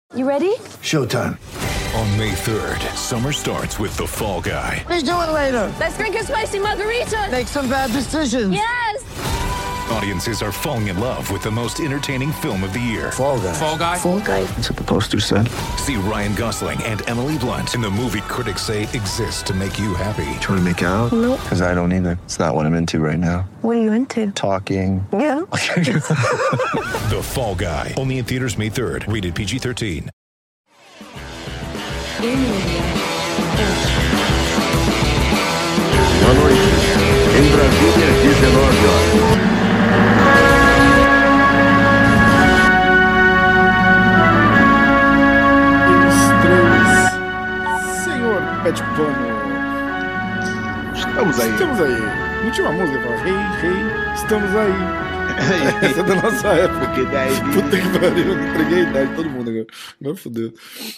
You ready? Showtime. On May 3rd, summer starts with The Fall Guy. Let's do it later. Let's drink a spicy margarita. Make some bad decisions. Yes! Audiences are falling in love with the most entertaining film of the year. Fall Guy. Fall Guy? Fall guy. That's what the poster said. See Ryan Gosling and Emily Blunt in the movie critics say exists to make you happy. Trying to make it out? Nope. Because I don't either. It's not what I'm into right now. What are you into? Talking. Yeah. The Fall Guy. Only in theaters May 3rd. Rated PG-13. Boa noite. Em Brasília, 19 horas. Senhor Pet Pano. Estamos aí. Estamos aí. Não tinha uma música que fala, hey, estamos aí. Essa é da nossa época. Porque daí... Puta que pariu, eu entreguei a idade de todo mundo agora. Agora fodeu.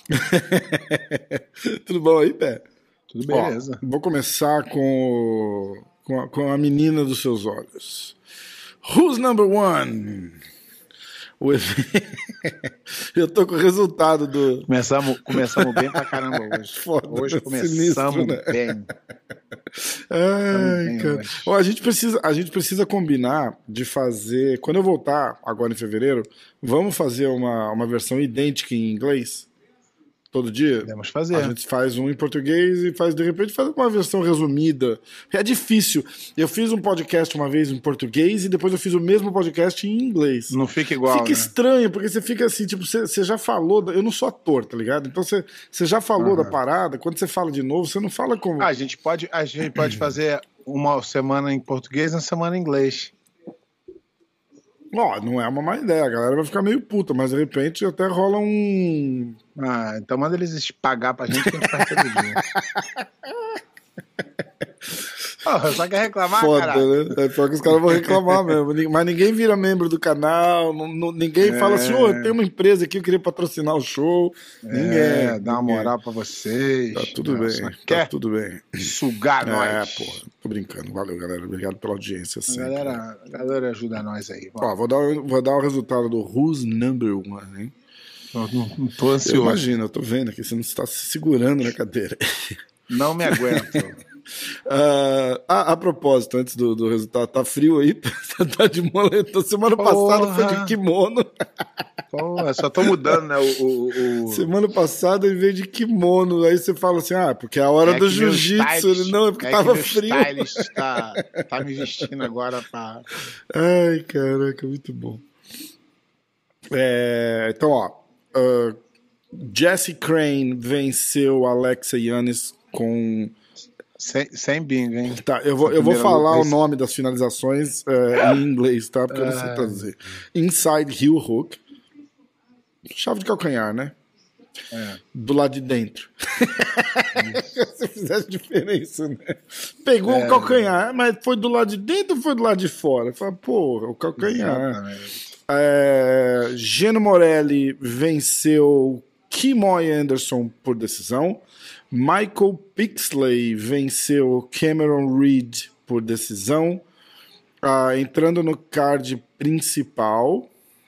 Tudo bom aí, Pé? Tudo beleza. Ó, vou começar com a menina dos seus olhos. Who's number one? Eu tô com o resultado do... Começamos bem pra caramba hoje. Foda, hoje começamos sinistro, né? bem. Ai, cara. Ó, a gente precisa combinar de fazer... Quando eu voltar, agora em fevereiro, vamos fazer uma versão idêntica em inglês? Todo dia? Podemos fazer. A gente faz um em português e de repente faz uma versão resumida. É difícil. Eu fiz um podcast uma vez em português e depois eu fiz o mesmo podcast em inglês. Não fica igual, Fica né? estranho, porque você fica assim, tipo, você já falou... Eu não sou ator, tá ligado? Então você já falou da parada, quando você fala de novo, você não fala como... A gente pode fazer uma semana em português e uma semana em inglês. Ó, não é uma má ideia, a galera vai ficar meio puta, mas de repente até rola um... Ah, então manda eles pagar pra gente que a gente faz todo dia. Porra, só quer reclamar, Foda, caralho. né? É pior que os caras vão reclamar mesmo. Mas ninguém vira membro do canal, ninguém fala assim, ô, tem uma empresa aqui, eu queria patrocinar o show. Ninguém. Dá uma moral pra vocês. Tá tudo bem, Só tá quer tudo bem. sugar nós. Porra, tô brincando. Valeu, galera. Obrigado pela audiência. A Sempre. galera ajuda nós aí. Ó, vou dar o resultado do Who's Number One, hein? Não tô Eu ansioso. imagino, eu tô vendo aqui, você não está se segurando na cadeira. Não me aguento. A propósito, antes do resultado, tá frio aí? Tá de moletom. Semana passada foi de kimono. Pô, só tô mudando, né? Semana passada eu veio de kimono. Aí você fala assim, porque é a hora do jiu-jitsu. Ele não, é porque tava frio. O stylist tá me vestindo agora pra... Ai, caraca, muito bom. Então, ó. Jessie Crane venceu Alexa Yanis com... Sem bingo, hein? Tá, eu vou falar o nome das finalizações em inglês, tá? Porque eu não sei traduzir. Inside heel hook. Chave de calcanhar, né? Do lado de dentro. Se fizesse diferença, né? Pegou o calcanhar, mas foi do lado de dentro ou foi do lado de fora? Fala, porra, o calcanhar. Geno Morelli venceu Kimoy Anderson por decisão. Michael Pixley venceu Cameron Reed por decisão. Entrando no card principal,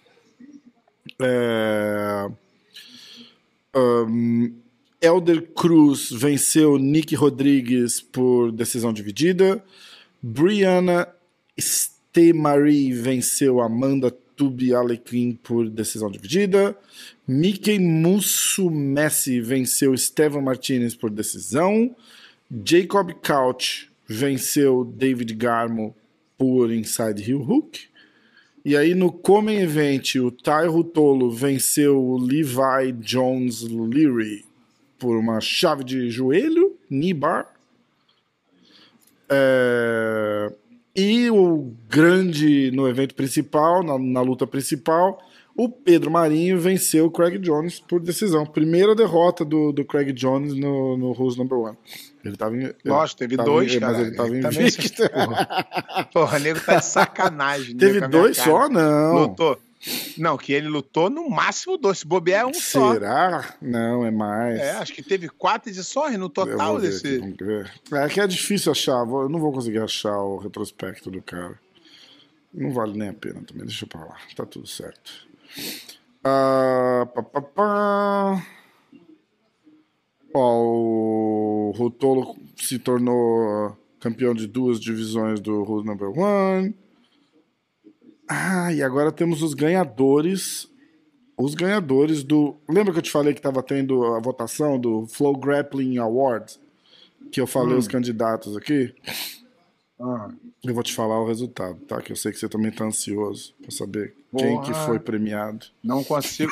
Elder Cruz venceu Nick Rodrigues por decisão dividida. Brianna Stemarie venceu Amanda Tubi Alequim por decisão dividida. Mickey Musumeci venceu Estevan Martinez por decisão. Jacob Couch venceu David Garmo por inside heel hook. E aí no Common Event, o Tai Rutolo venceu o Levi Jones Leary por uma chave de joelho, knee bar. E o grande no evento principal, na luta principal, o Pedro Marinho venceu o Craig Jones por decisão. Primeira derrota do Craig Jones no Who's Number One. Ele tava Nossa, teve dois, cara. Mas ele tava também invicto. Porra, o nego tá de sacanagem. Teve dois só? Não. Lutou. Não, que ele lutou no máximo dois. Se bobear é um só. Será? Não, é mais. Acho que teve 4 edições no total desse. É que é difícil achar. Eu não vou conseguir achar o retrospecto do cara. Não vale nem a pena também. Deixa eu pra lá. Tá tudo certo. Ah, pá, pá, pá. Ó, o Ruotolo se tornou campeão de 2 divisões do Who's Number One. Ah, e agora temos os ganhadores. Os ganhadores do... Lembra que eu te falei que estava tendo a votação do Flow Grappling Awards? Que eu falei os candidatos aqui? Eu vou te falar o resultado, tá? Que eu sei que você também tá ansioso pra saber quem que foi premiado. Não consigo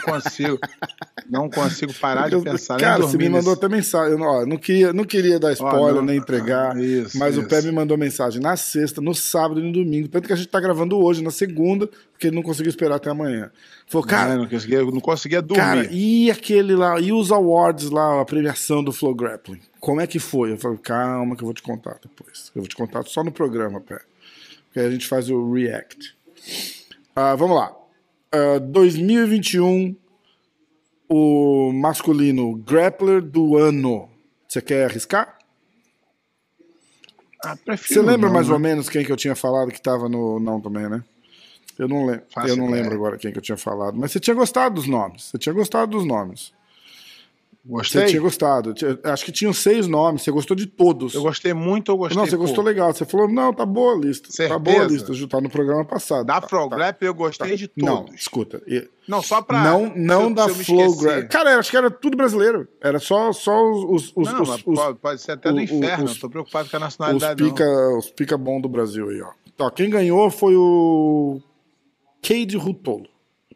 parar de pensar. Cara, nem você me mandou até mensagem. Eu não queria dar spoiler, nem entregar, mas o Pé me mandou mensagem na sexta, no sábado e no domingo. Tanto que a gente tá gravando hoje, na segunda, porque ele não conseguiu esperar até amanhã. Falou, cara... não conseguia dormir. Cara, e aquele lá, e os awards lá, a premiação do Flow Grappling? Como é que foi? Eu falei, calma que eu vou te contar depois. Eu vou te contar só no programa, Pé. Porque aí a gente faz o react. Vamos lá. 2021, o masculino grappler do ano. Você quer arriscar? Prefiro Você lembra não, mais né? ou menos quem que eu tinha falado que tava no não também, né? Eu não lembro. Eu não lembro agora quem que eu tinha falado. Mas você tinha gostado dos nomes. Gostei? Você tinha gostado. Acho que tinham 6 nomes. Você gostou de todos. Eu gostei muito, eu gostei Não, você pouco. gostou legal. Você falou, não, tá boa a lista. Certeza? Tá boa a lista. Tá no programa passado. Da tá, Flow Grappling eu gostei de todos. Não, escuta. Não, só pra... Não da se eu me Flow esquecer. Grappling. Cara, acho que era tudo brasileiro. Era só os Não, mas pode ser até do inferno. Não tô preocupado com a nacionalidade, os pica bom do Brasil aí, ó. Então, quem ganhou foi o Cade Ruotolo.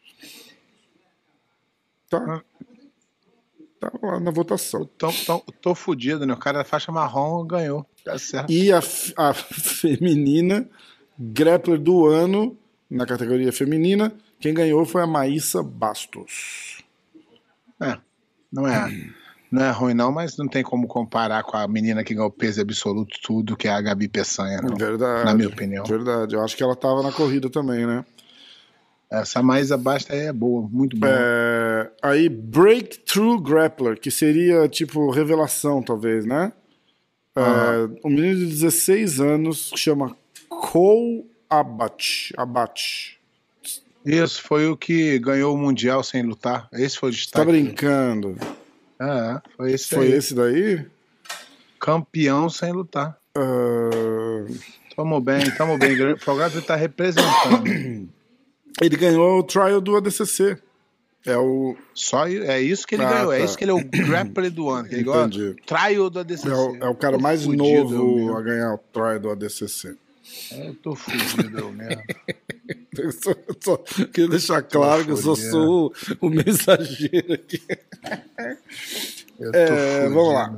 Tá? Tá lá na votação. Tô fudido, né? O cara da faixa marrom ganhou. Tá certo. E a feminina, grappler do ano, na categoria feminina, quem ganhou foi a Maísa Bastos. Não é ruim não, mas não tem como comparar com a menina que ganhou peso absoluto tudo, que é a Gabi Peçanha, não. Verdade. Na minha opinião. Verdade. Eu acho que ela tava na corrida também, né? Essa Maísa Bastos aí é boa, muito boa. Aí, Breakthrough Grappler, que seria tipo revelação, talvez, né? Um menino de 16 anos que chama Cole Abate. Isso, foi o que ganhou o Mundial sem lutar. Esse foi o destaque. Tá brincando? Foi esse Foi aí. esse daí? Campeão sem lutar. Tamo bem. O programa tá representando. Ele ganhou o trial do ADCC. É isso que ele ganhou. É isso que ele é o grappler do ano. Que ele ganhou o trial do ADCC. É o cara mais novo a ganhar o trial do ADCC. Eu tô fudido, eu mesmo. Eu só queria deixar claro que eu sou o mensageiro aqui. Eu tô fudido, vamos lá.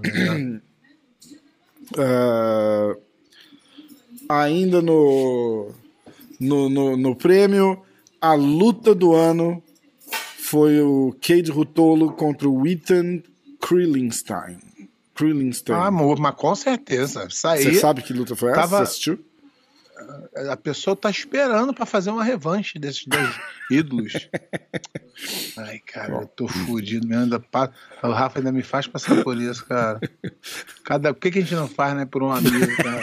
Ainda no prêmio, a luta do ano foi o Cade Ruotolo contra o Ethan Krillenstein. Mas com certeza. Isso aí. Você sabe que luta foi essa? Você assistiu? A pessoa tá esperando pra fazer uma revanche desses dois ídolos. Ai, cara, eu tô fudido mesmo. O Rafa ainda me faz passar por isso, cara. Por que a gente não faz, né, por um amigo, cara?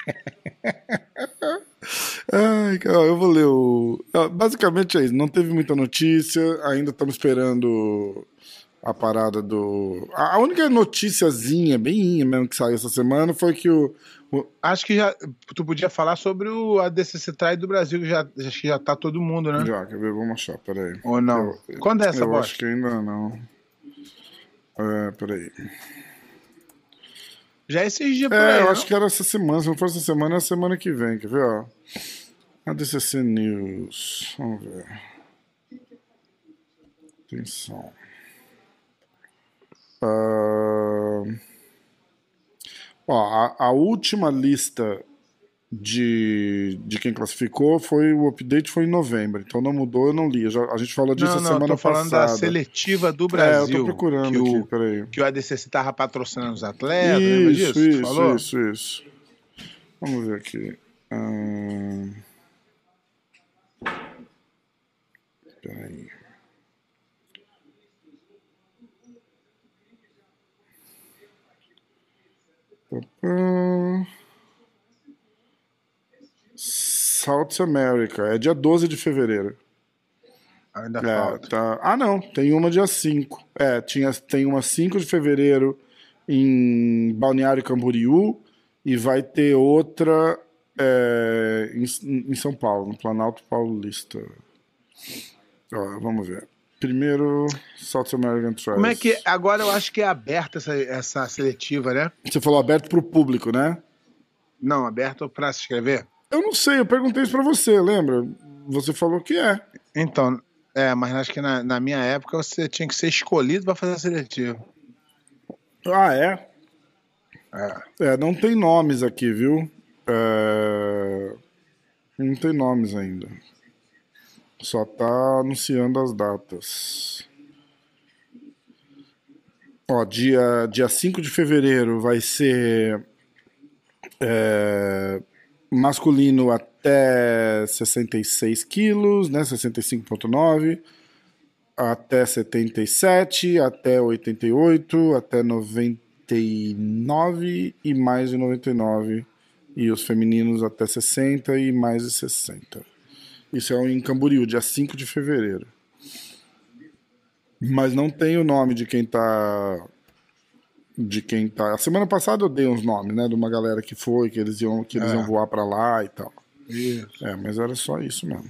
Ai, cara, eu vou ler basicamente é isso. Não teve muita notícia. Ainda estamos esperando a parada do... A única noticiazinha, bem mesmo, que saiu essa semana foi que Acho que tu podia falar sobre o ADCC Try do Brasil, que já tá todo mundo, né? Já, quer ver? Vamos achar, peraí. Ou não? Quando é essa Eu bosta? acho que ainda não. Peraí. Já é esses dias por aí, eu não? acho que era essa semana. Se não for essa semana, é a semana que vem. Quer ver, ó? ADCC News. Vamos ver. Atenção. A última lista de quem classificou o update foi em novembro, então não mudou, eu não li. A gente falou disso semana passada. Eu tô falando da seletiva do Brasil. Eu tô procurando aqui, peraí. Que o ADCC tava patrocinando os atletas, lembra disso? Isso. Vamos ver aqui. Peraí. South America, é dia 12 de fevereiro. Ainda falta. Tá. Ah, não, tem uma dia 5. Tem uma 5 de fevereiro em Balneário Camboriú e vai ter outra em São Paulo, no Planalto Paulista. Ó, vamos ver. Primeiro, South American Trials. Como é que... Agora eu acho que é aberta essa seletiva, né? Você falou aberto pro público, né? Não, aberto pra se inscrever? Eu não sei, eu perguntei isso pra você, lembra? Você falou que é. Então, mas acho que na minha época você tinha que ser escolhido pra fazer a seletiva. Ah, é? Não tem nomes aqui, viu? Não tem nomes ainda. Só tá anunciando as datas. Ó, dia 5 de fevereiro vai ser masculino até 66 quilos, né? 65,9. Até 77, até 88, até 99 e mais de 99. E os femininos até 60 e mais de 60. Isso é em Camboriú, dia 5 de fevereiro. Mas não tem o nome de quem tá... A semana passada eu dei uns nomes, né? De uma galera que foi, que eles iam voar pra lá e tal. Isso. Mas era só isso mesmo.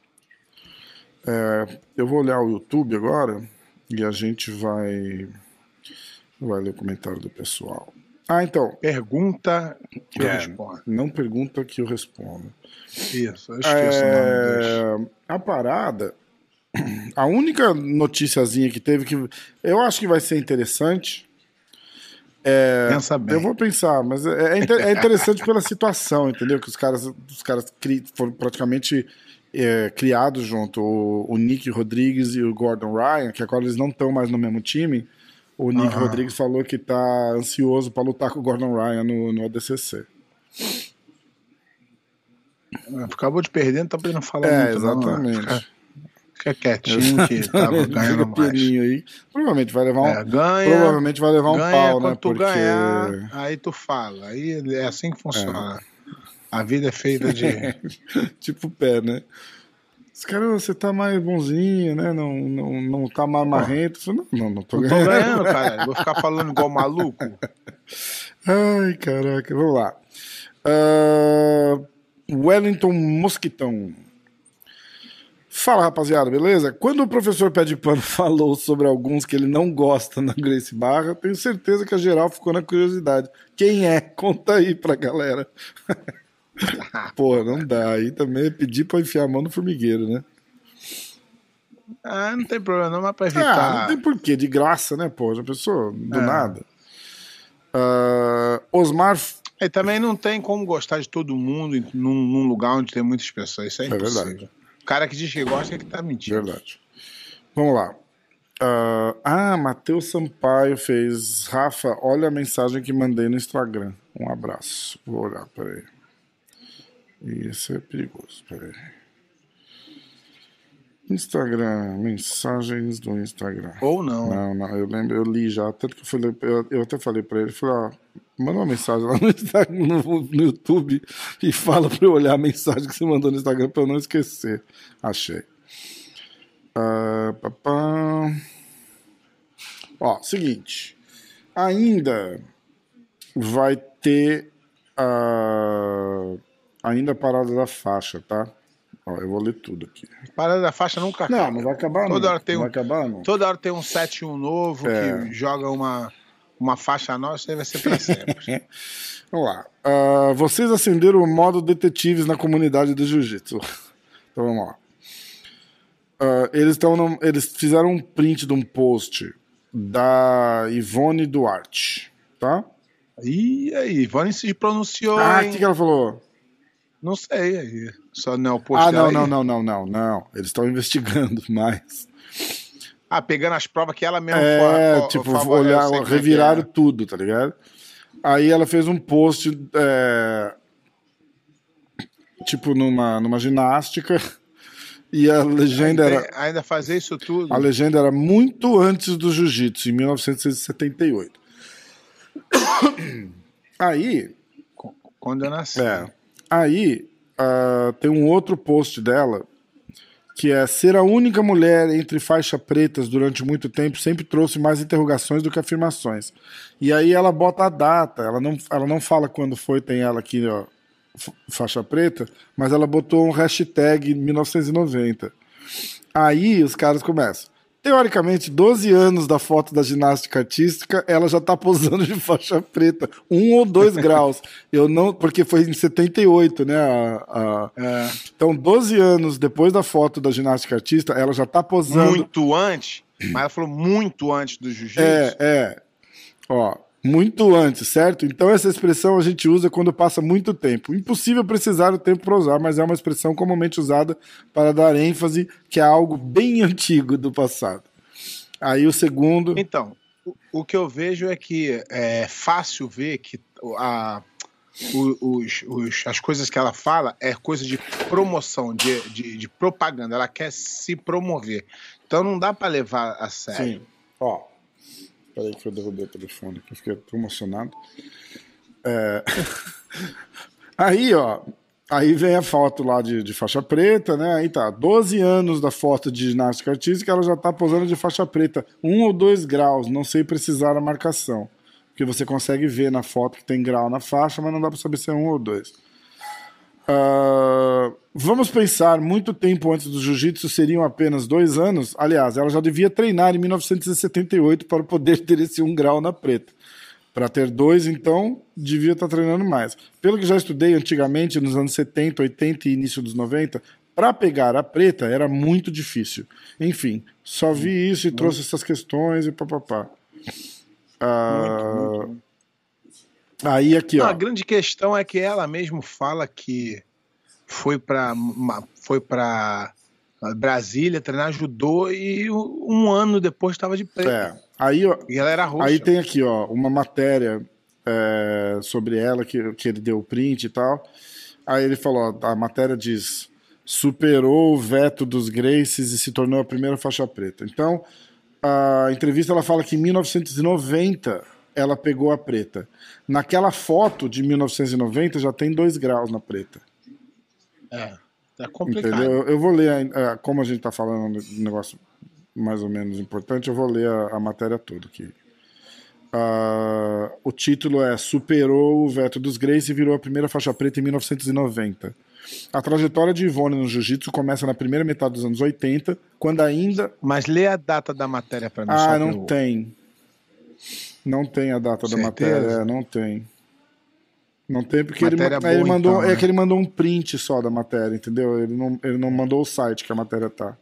Eu vou olhar o YouTube agora e a gente vai ler o comentário do pessoal. Então. Pergunta que eu respondo. Não pergunta que eu respondo. Isso, eu esqueço o nome deles. A parada, a única noticiazinha que teve que eu acho que vai ser interessante. Pensa bem. Eu vou pensar, mas é interessante pela situação, entendeu? Que os caras foram praticamente criados junto, o Nick Rodrigues e o Gordon Ryan, que agora eles não estão mais no mesmo time. O Nick Rodrigues falou que tá ansioso para lutar com o Gordon Ryan no ADCC. Acabou de perder, não tá podendo falar muito. Exatamente. Não. Fica quietinho que tava ganhando mais. Aí. Provavelmente vai levar provavelmente vai levar um pau, né? Tu ganhar, aí tu fala. Aí é assim que funciona. A vida é feita de... tipo o pé, né? Os caras, você tá mais bonzinho, né? Não tá mais marrento. Não tô ganhando. Tô ganhando, cara. Vou ficar falando igual maluco. Ai, caraca. Vamos lá. Wellington Mosquitão. Fala, rapaziada, beleza? Quando o professor Pé de Pano falou sobre alguns que ele não gosta na Gracie Barra, tenho certeza que a geral ficou na curiosidade. Quem é? Conta aí pra galera. Porra, não dá. Aí também é pedir pra enfiar a mão no formigueiro, né? Não tem problema, não, mas pra evitar. Não tem porquê, de graça, né, pô? Já pensou? Do nada. Osmar. Também não tem como gostar de todo mundo num lugar onde tem muitas pessoas. Isso é impossível. Verdade. O cara que diz que gosta é que tá mentindo. Verdade. Vamos lá. Matheus Sampaio fez. Rafa, olha a mensagem que mandei no Instagram. Um abraço. Vou olhar, peraí. Isso é perigoso, peraí. Instagram, mensagens do Instagram. Ou não. Não, eu lembro, eu li já, tanto que eu até falei pra ele, falei, manda uma mensagem lá no Instagram, no YouTube e fala pra eu olhar a mensagem que você mandou no Instagram pra eu não esquecer. Achei. Seguinte. Ainda vai ter ainda a parada da faixa, tá? Eu vou ler tudo aqui. Parada da faixa nunca acaba. Não vai acabar não. Toda hora tem vai acabar, não. Toda hora tem um 7-1 novo que joga uma faixa nova, isso aí vai ser pra sempre. Vamos lá. Vocês acenderam o modo detetives na comunidade do jiu-jitsu. Então vamos lá. Eles fizeram um print de um post da Ivone Duarte, tá? E aí, Ivone se pronunciou. O que ela falou? Não sei aí. Só não é o post não. Eles estão investigando mais. Pegando as provas que ela mesma reviraram tudo, tá ligado? Aí ela fez um post numa ginástica e a legenda era... Ainda fazer isso tudo? A legenda era muito antes do jiu-jitsu, em 1978. Aí... Quando eu nasci. Aí tem um outro post dela que é ser a única mulher entre faixa pretas durante muito tempo sempre trouxe mais interrogações do que afirmações. E aí ela bota a data, ela não fala quando foi, tem ela aqui, ó, faixa preta, mas ela botou um hashtag 1990. Aí os caras começam. Teoricamente, 12 anos da foto da ginástica artística, ela já tá posando de faixa preta, 1 ou 2 graus. Eu não, porque foi em 78, né? Então, 12 anos depois da foto da ginástica artística, ela já tá posando. Muito antes, mas ela falou muito antes do jiu-jitsu. Ó, muito antes, certo? Então essa expressão a gente usa quando passa muito tempo. Impossível precisar o tempo para usar, mas é uma expressão comumente usada para dar ênfase que é algo bem antigo do passado. Aí o segundo... Então, o que eu vejo é que é fácil ver que as coisas que ela fala é coisa de promoção, de propaganda. Ela quer se promover. Então não dá para levar a sério. Sim, ó. Peraí que eu derrubei o telefone, que eu fiquei emocionado. Aí, ó, aí vem a foto lá de faixa preta, né? Aí tá, 12 anos da foto de ginástica artística, ela já tá posando de faixa preta, 1 ou 2 graus, não sei precisar a marcação. Porque você consegue ver na foto que tem grau na faixa, mas não dá pra saber se é 1 ou 2. Vamos pensar, muito tempo antes do jiu-jitsu seriam apenas 2 anos. Aliás, ela já devia treinar em 1978 para poder ter esse 1 grau na preta. Para ter 2, então, devia estar treinando mais. Pelo que já estudei antigamente, nos anos 70, 80 e início dos 90, para pegar a preta era muito difícil. Enfim, só vi isso e trouxe essas questões e papapá. Aí aqui, ó. A grande questão é que ela mesmo fala que foi para Brasília treinar judô e 1 ano depois estava de preto. Aí, ó, e ela era roxa. Aí tem aqui, ó, uma matéria sobre ela que ele deu o print e tal. Aí ele falou, ó, a matéria diz: superou o veto dos Gracies e se tornou a primeira faixa preta. Então, a entrevista ela fala que em 1990 ela pegou a preta. Naquela foto de 1990 já tem 2 graus na preta. Tá complicado. Entendeu? Eu vou ler, como a gente tá falando de um negócio mais ou menos importante, eu vou ler a matéria toda aqui. O título é Superou o veto dos Gracie e virou a primeira faixa preta em 1990. A trajetória de Ivone no jiu-jitsu começa na primeira metade dos anos 80, quando ainda... Mas lê a data da matéria para mim. Não tem. Não tem a data da matéria, não tem. Não tem, porque ele mandou, então, né? Que ele mandou um print só da matéria, entendeu? Ele não mandou o site que a matéria tá.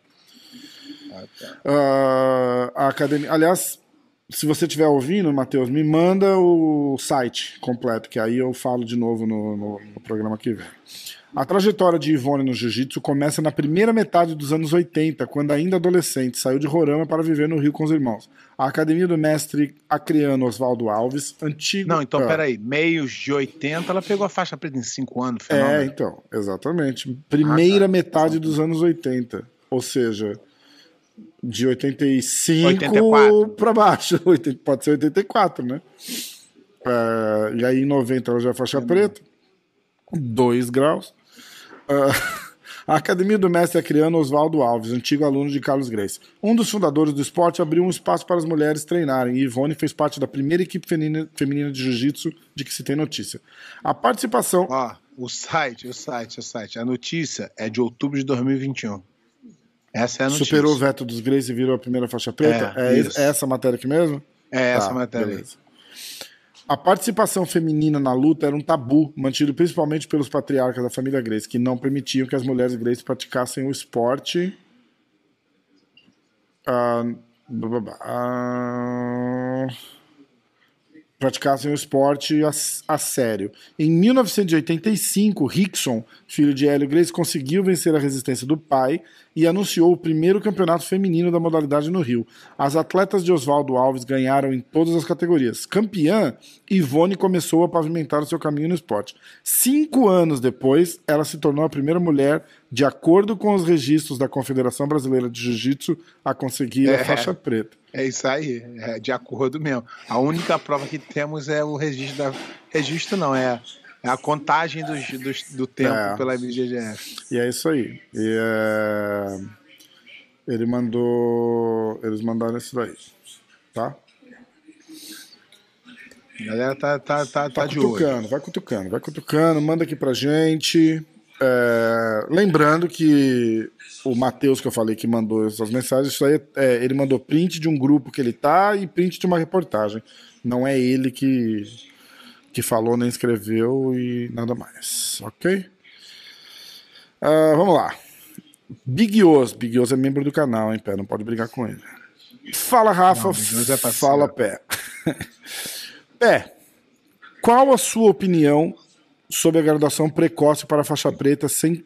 A academia... Aliás, se você estiver ouvindo, Matheus, me manda o site completo, que aí eu falo de novo no programa que vem. A trajetória de Ivone no jiu-jitsu começa na primeira metade dos anos 80, quando ainda adolescente, saiu de Roraima para viver no Rio com os irmãos. A academia do mestre acreano Oswaldo Alves, antigo... Não, então peraí, meios de 80, ela pegou a faixa preta em 5 anos. Então, exatamente. Primeira metade dos anos 80, ou seja, de 85 para baixo, pode ser 84, né? E aí em 90 ela já é faixa preta, 2 graus. A Academia do Mestre Acreano Oswaldo Alves, antigo aluno de Carlos Gracie. Um dos fundadores do esporte abriu um espaço para as mulheres treinarem e Ivone fez parte da primeira equipe feminina de jiu-jitsu de que se tem notícia. A participação... O site. A notícia é de outubro de 2021. Essa é a notícia. Superou o veto dos Gracie e virou a primeira faixa preta? É essa matéria aqui mesmo? É essa matéria. Beleza. A participação feminina na luta era um tabu, mantido principalmente pelos patriarcas da família Gracie, que não permitiam que as mulheres Gracie praticassem o esporte... praticassem o esporte a sério. Em 1985, Rickson, filho de Hélio Gracie, conseguiu vencer a resistência do pai e anunciou o primeiro campeonato feminino da modalidade no Rio. As atletas de Oswaldo Alves ganharam em todas as categorias. Campeã, Ivone começou a pavimentar o seu caminho no esporte. 5 anos depois, ela se tornou a primeira mulher, de acordo com os registros da Confederação Brasileira de Jiu-Jitsu, a conseguir a faixa preta. É isso aí, de acordo mesmo. A única prova que temos é o registro Registro não, é a contagem do tempo pela IBJJF. E é isso aí. Eles mandaram isso daí, tá? A galera tá de cutucando, olho. vai cutucando, manda aqui pra gente. Lembrando que o Matheus, que eu falei que mandou essas mensagens, isso aí ele mandou print de um grupo que ele tá e print de uma reportagem. Não é ele que falou nem escreveu e nada mais, ok? Vamos lá. Big Oz é membro do canal, hein, Pé? Não pode brigar com ele. Fala, Rafa. Fala, Pé. Pé, qual a sua opinião sobre a graduação precoce para a faixa preta sem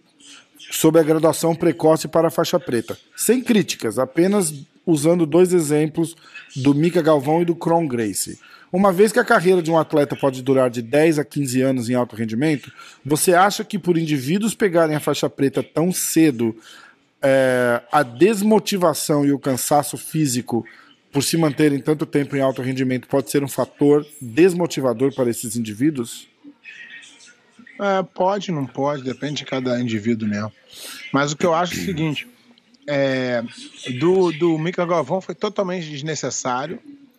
críticas, apenas usando 2 exemplos do Mika Galvão e do Kron Gracie. Uma vez que a carreira de um atleta pode durar de 10 a 15 anos em alto rendimento, você acha que por indivíduos pegarem a faixa preta tão cedo, a desmotivação e o cansaço físico por se manterem tanto tempo em alto rendimento pode ser um fator desmotivador para esses indivíduos? Pode, não pode, depende de cada indivíduo mesmo. Mas o que eu acho é o seguinte, do Mika Galvão foi totalmente desnecessário,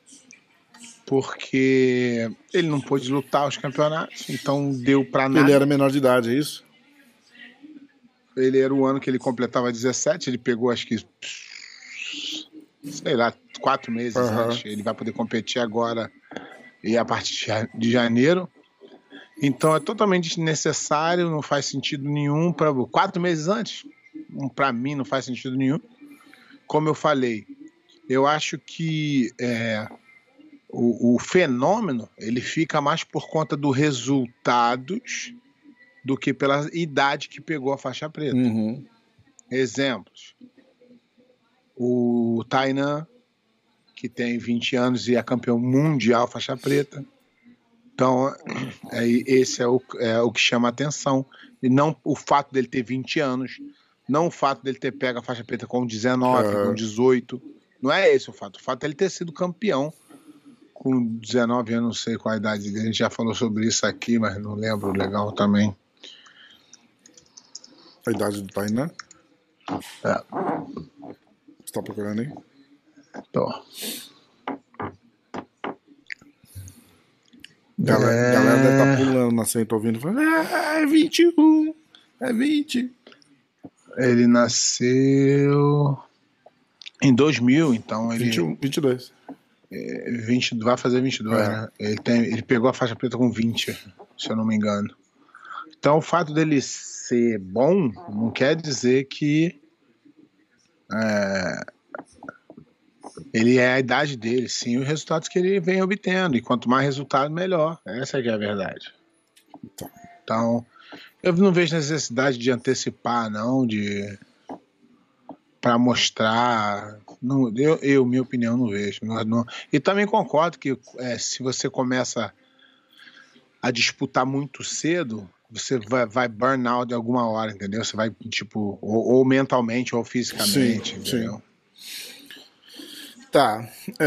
porque ele não pôde lutar os campeonatos, então deu pra nada. Ele era menor de idade, é isso? Ele era o ano que ele completava 17, ele pegou acho que, sei lá, 4 meses antes. Ele vai poder competir agora e a partir de janeiro. Então é totalmente desnecessário, não faz sentido nenhum. 4 meses antes, para mim não faz sentido nenhum. Como eu falei, eu acho que o fenômeno ele fica mais por conta dos resultados do que pela idade que pegou a faixa preta. Uhum. Exemplos. O Tainan, que tem 20 anos e é campeão mundial faixa preta. Então, esse é o que chama a atenção. E não o fato dele ter 20 anos, não o fato dele ter pego a faixa preta com 19, com 18. Não é esse o fato. O fato é ele ter sido campeão com 19 anos, não sei qual a idade dele. A gente já falou sobre isso aqui, mas não lembro legal também. A idade do Tainan? Você tá procurando aí? Tô. Galera deve estar pulando na senta ouvindo, falando, é 21, é 20. Ele nasceu em 2000, então ele... 22. 20, vai fazer 22, né? Ele pegou a faixa preta com 20, se eu não me engano. Então o fato dele ser bom não quer dizer que ele é a idade dele, sim, os resultados que ele vem obtendo, e quanto mais resultado, melhor. Essa é a verdade. Então, eu não vejo necessidade de antecipar, não, para mostrar. Não, minha opinião, não vejo. Não. E também concordo que se você começa a disputar muito cedo, você vai burn out de alguma hora, entendeu? Você vai, tipo, ou mentalmente ou fisicamente, entendeu? Sim. Tá.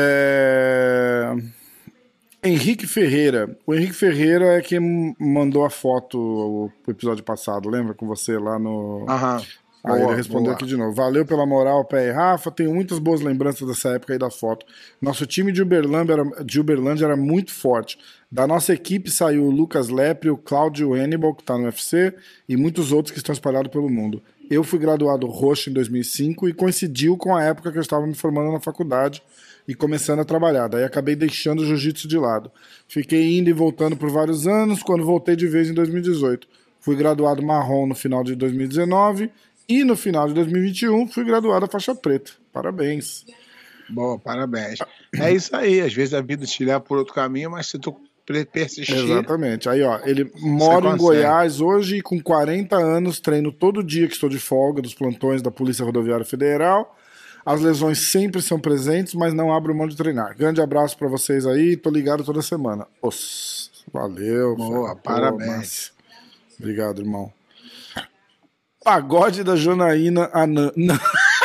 Henrique Ferreira. O Henrique Ferreira é quem mandou a foto pro episódio passado, lembra? Com você lá no... Aí ele respondeu aqui de novo. Valeu pela moral, Pé e Rafa. Tenho muitas boas lembranças dessa época aí da foto. Nosso time de Uberlândia era muito forte. Da nossa equipe saiu o Lucas Lepre, o Cláudio Hannibal, que está no UFC, e muitos outros que estão espalhados pelo mundo. Eu fui graduado roxo em 2005 e coincidiu com a época que eu estava me formando na faculdade e começando a trabalhar. Daí acabei deixando o jiu-jitsu de lado. Fiquei indo e voltando por vários anos, quando voltei de vez em 2018. Fui graduado marrom no final de 2019 e no final de 2021 fui graduado a faixa preta. Parabéns. Boa, parabéns. É isso aí, às vezes a vida te leva por outro caminho, mas se tu persistir... Exatamente. Aí, ó, ele mora em Goiás hoje e com 40 anos, treino todo dia que estou de folga dos plantões da Polícia Rodoviária Federal. As lesões sempre são presentes, mas não abro mão de treinar. Grande abraço pra vocês aí, tô ligado toda semana. Valeu. Boa, parabéns. Obrigado, irmão. Pagode da Janaína Anã. Não.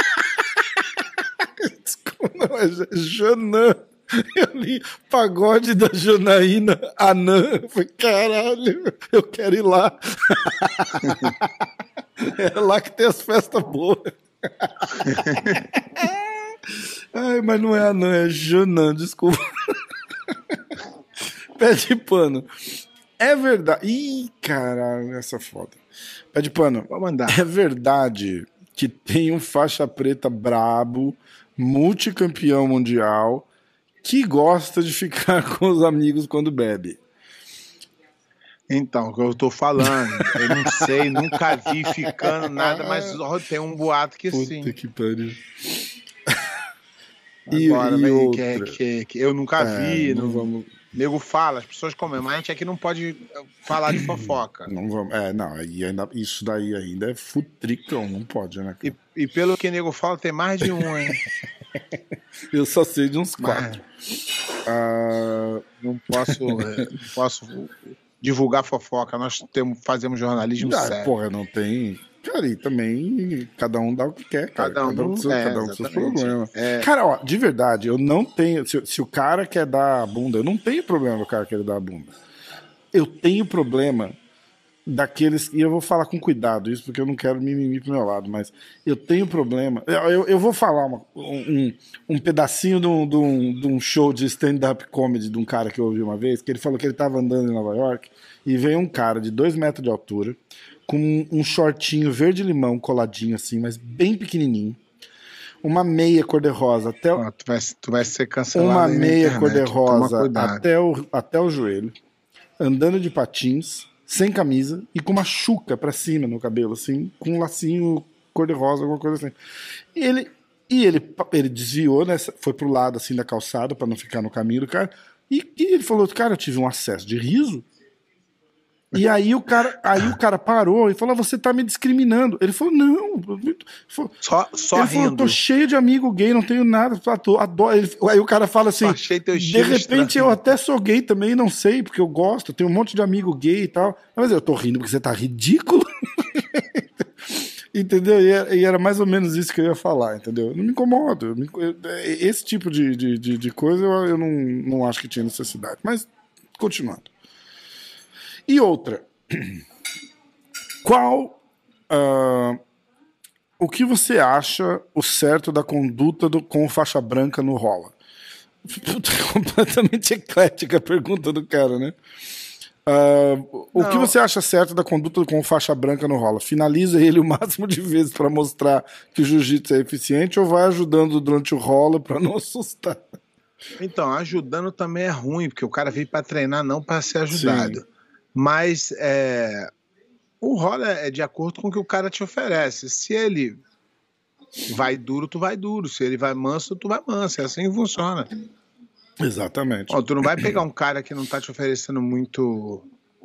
Desculpa, não, é Janã. Eu li Pagode da Janaína Anã. Eu falei, caralho, eu quero ir lá. É lá que tem as festas boas. Ai, mas não é anã, é Janã, desculpa. Pé de pano. É verdade. Ih, caralho, essa foda. Pé de pano. Vou mandar. É verdade que tem um faixa preta brabo, multicampeão mundial, que gosta de ficar com os amigos quando bebe. Então, o que eu tô falando, eu não sei, nunca vi ficando nada, mas tem um boato que Puta sim. que pariu. Agora, e velho, outra? que eu nunca vi, não não vamos... nego fala, as pessoas comem, mas a gente aqui não pode falar de fofoca. Não vamos... não, aí ainda, isso daí ainda é futricão, não pode, né? E pelo que nego fala, tem mais de um, hein? Eu só sei de uns 4. Não posso divulgar fofoca, nós fazemos jornalismo sério. Porra, não tem... Cara, e também cada um dá o que quer, cara. Cada um com seus problemas. Cara, ó, de verdade, eu não tenho... Se o cara quer dar a bunda, eu não tenho problema do cara querer dar a bunda. Eu tenho problema daqueles... E eu vou falar com cuidado isso, porque eu não quero mimimi pro meu lado, mas eu tenho problema... Eu vou falar um pedacinho de um show de stand-up comedy de um cara que eu ouvi uma vez, que ele falou que ele tava andando em Nova York e veio um cara de 2 metros de altura com um shortinho verde-limão coladinho assim, mas bem pequenininho. Uma meia cor-de-rosa até... Tu vai ser cancelado. Uma meia cor-de-rosa até o joelho, andando de patins, sem camisa e com uma chuca pra cima no cabelo, assim, com um lacinho cor-de-rosa, alguma coisa assim. Ele desviou, né, foi pro lado assim da calçada pra não ficar no caminho do cara, e ele falou, cara, eu tive um acesso de riso. E aí o cara parou e falou, você tá me discriminando. Ele falou, não. Só ele rindo. falou, tô cheio de amigo gay, não tenho nada. Adoro. Aí o cara fala assim, de repente eu até sou gay também, não sei, porque eu gosto, tenho um monte de amigo gay e tal. Mas eu tô rindo porque você tá ridículo. Entendeu? E era mais ou menos isso que eu ia falar, entendeu? Eu não me incomodo. Esse tipo de coisa eu não acho que tinha necessidade. Mas, continuando. E outra, o que você acha o certo da conduta com faixa branca no rola? Completamente eclética a pergunta do cara, né? O que você acha certo da conduta com faixa branca no rola? Finaliza ele o máximo de vezes para mostrar que o jiu-jitsu é eficiente ou vai ajudando durante o rola para não assustar? Então, ajudando também é ruim, porque o cara veio para treinar, não para ser ajudado. Sim. Mas o rola é de acordo com o que o cara te oferece. Se ele vai duro, tu vai duro. Se ele vai manso, tu vai manso. É assim que funciona. Exatamente. Tu não vai pegar um cara que não tá te oferecendo muito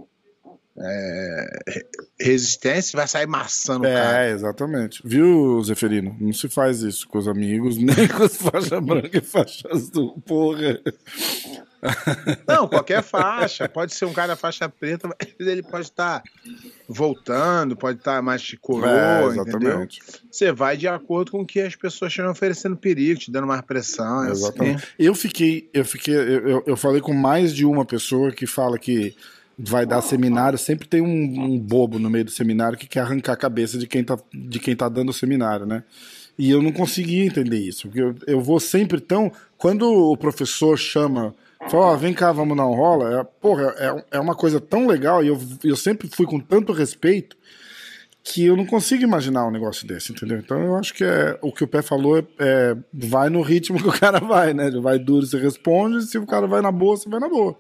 resistência e vai sair maçando o cara. Exatamente. Viu, Zeferino? Não se faz isso com os amigos, nem com as faixas brancas e faixas azul. Porra. Não, qualquer faixa. Pode ser um cara faixa preta, mas ele pode estar voltando, pode estar mais de coroa, entendeu? Você vai de acordo com o que as pessoas estão oferecendo perigo, te dando mais pressão. Exatamente. Assim. Eu falei com mais de uma pessoa que fala que vai dar seminário, sempre tem um bobo no meio do seminário que quer arrancar a cabeça de quem tá dando o seminário, né? E eu não conseguia entender isso, porque eu vou sempre quando o professor chama, fala, vem cá, vamos dar um rola, é uma coisa tão legal, e eu sempre fui com tanto respeito que eu não consigo imaginar um negócio desse, entendeu? Então eu acho que o que o Pé falou vai no ritmo que o cara vai, né? Ele vai duro, você responde, se o cara vai na boa, você vai na boa.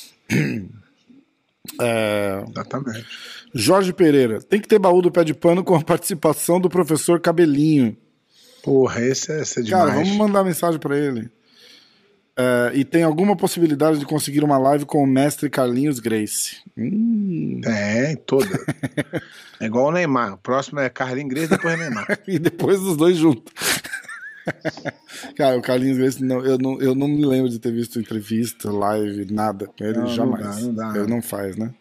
Exatamente. Jorge Pereira, tem que ter baú do Pé de Pano com a participação do professor Cabelinho. Porra, esse é demais. Cara, vamos mandar mensagem pra ele. E tem alguma possibilidade de conseguir uma live com o mestre Carlinhos Gracie? Toda. É igual o Neymar. O próximo é Carlinhos Gracie, depois é Neymar. E depois os dois juntos. Cara, o Carlinhos Gracie, eu não me lembro de ter visto entrevista, live, nada. Ele jamais. Não dá. Ele não faz, né?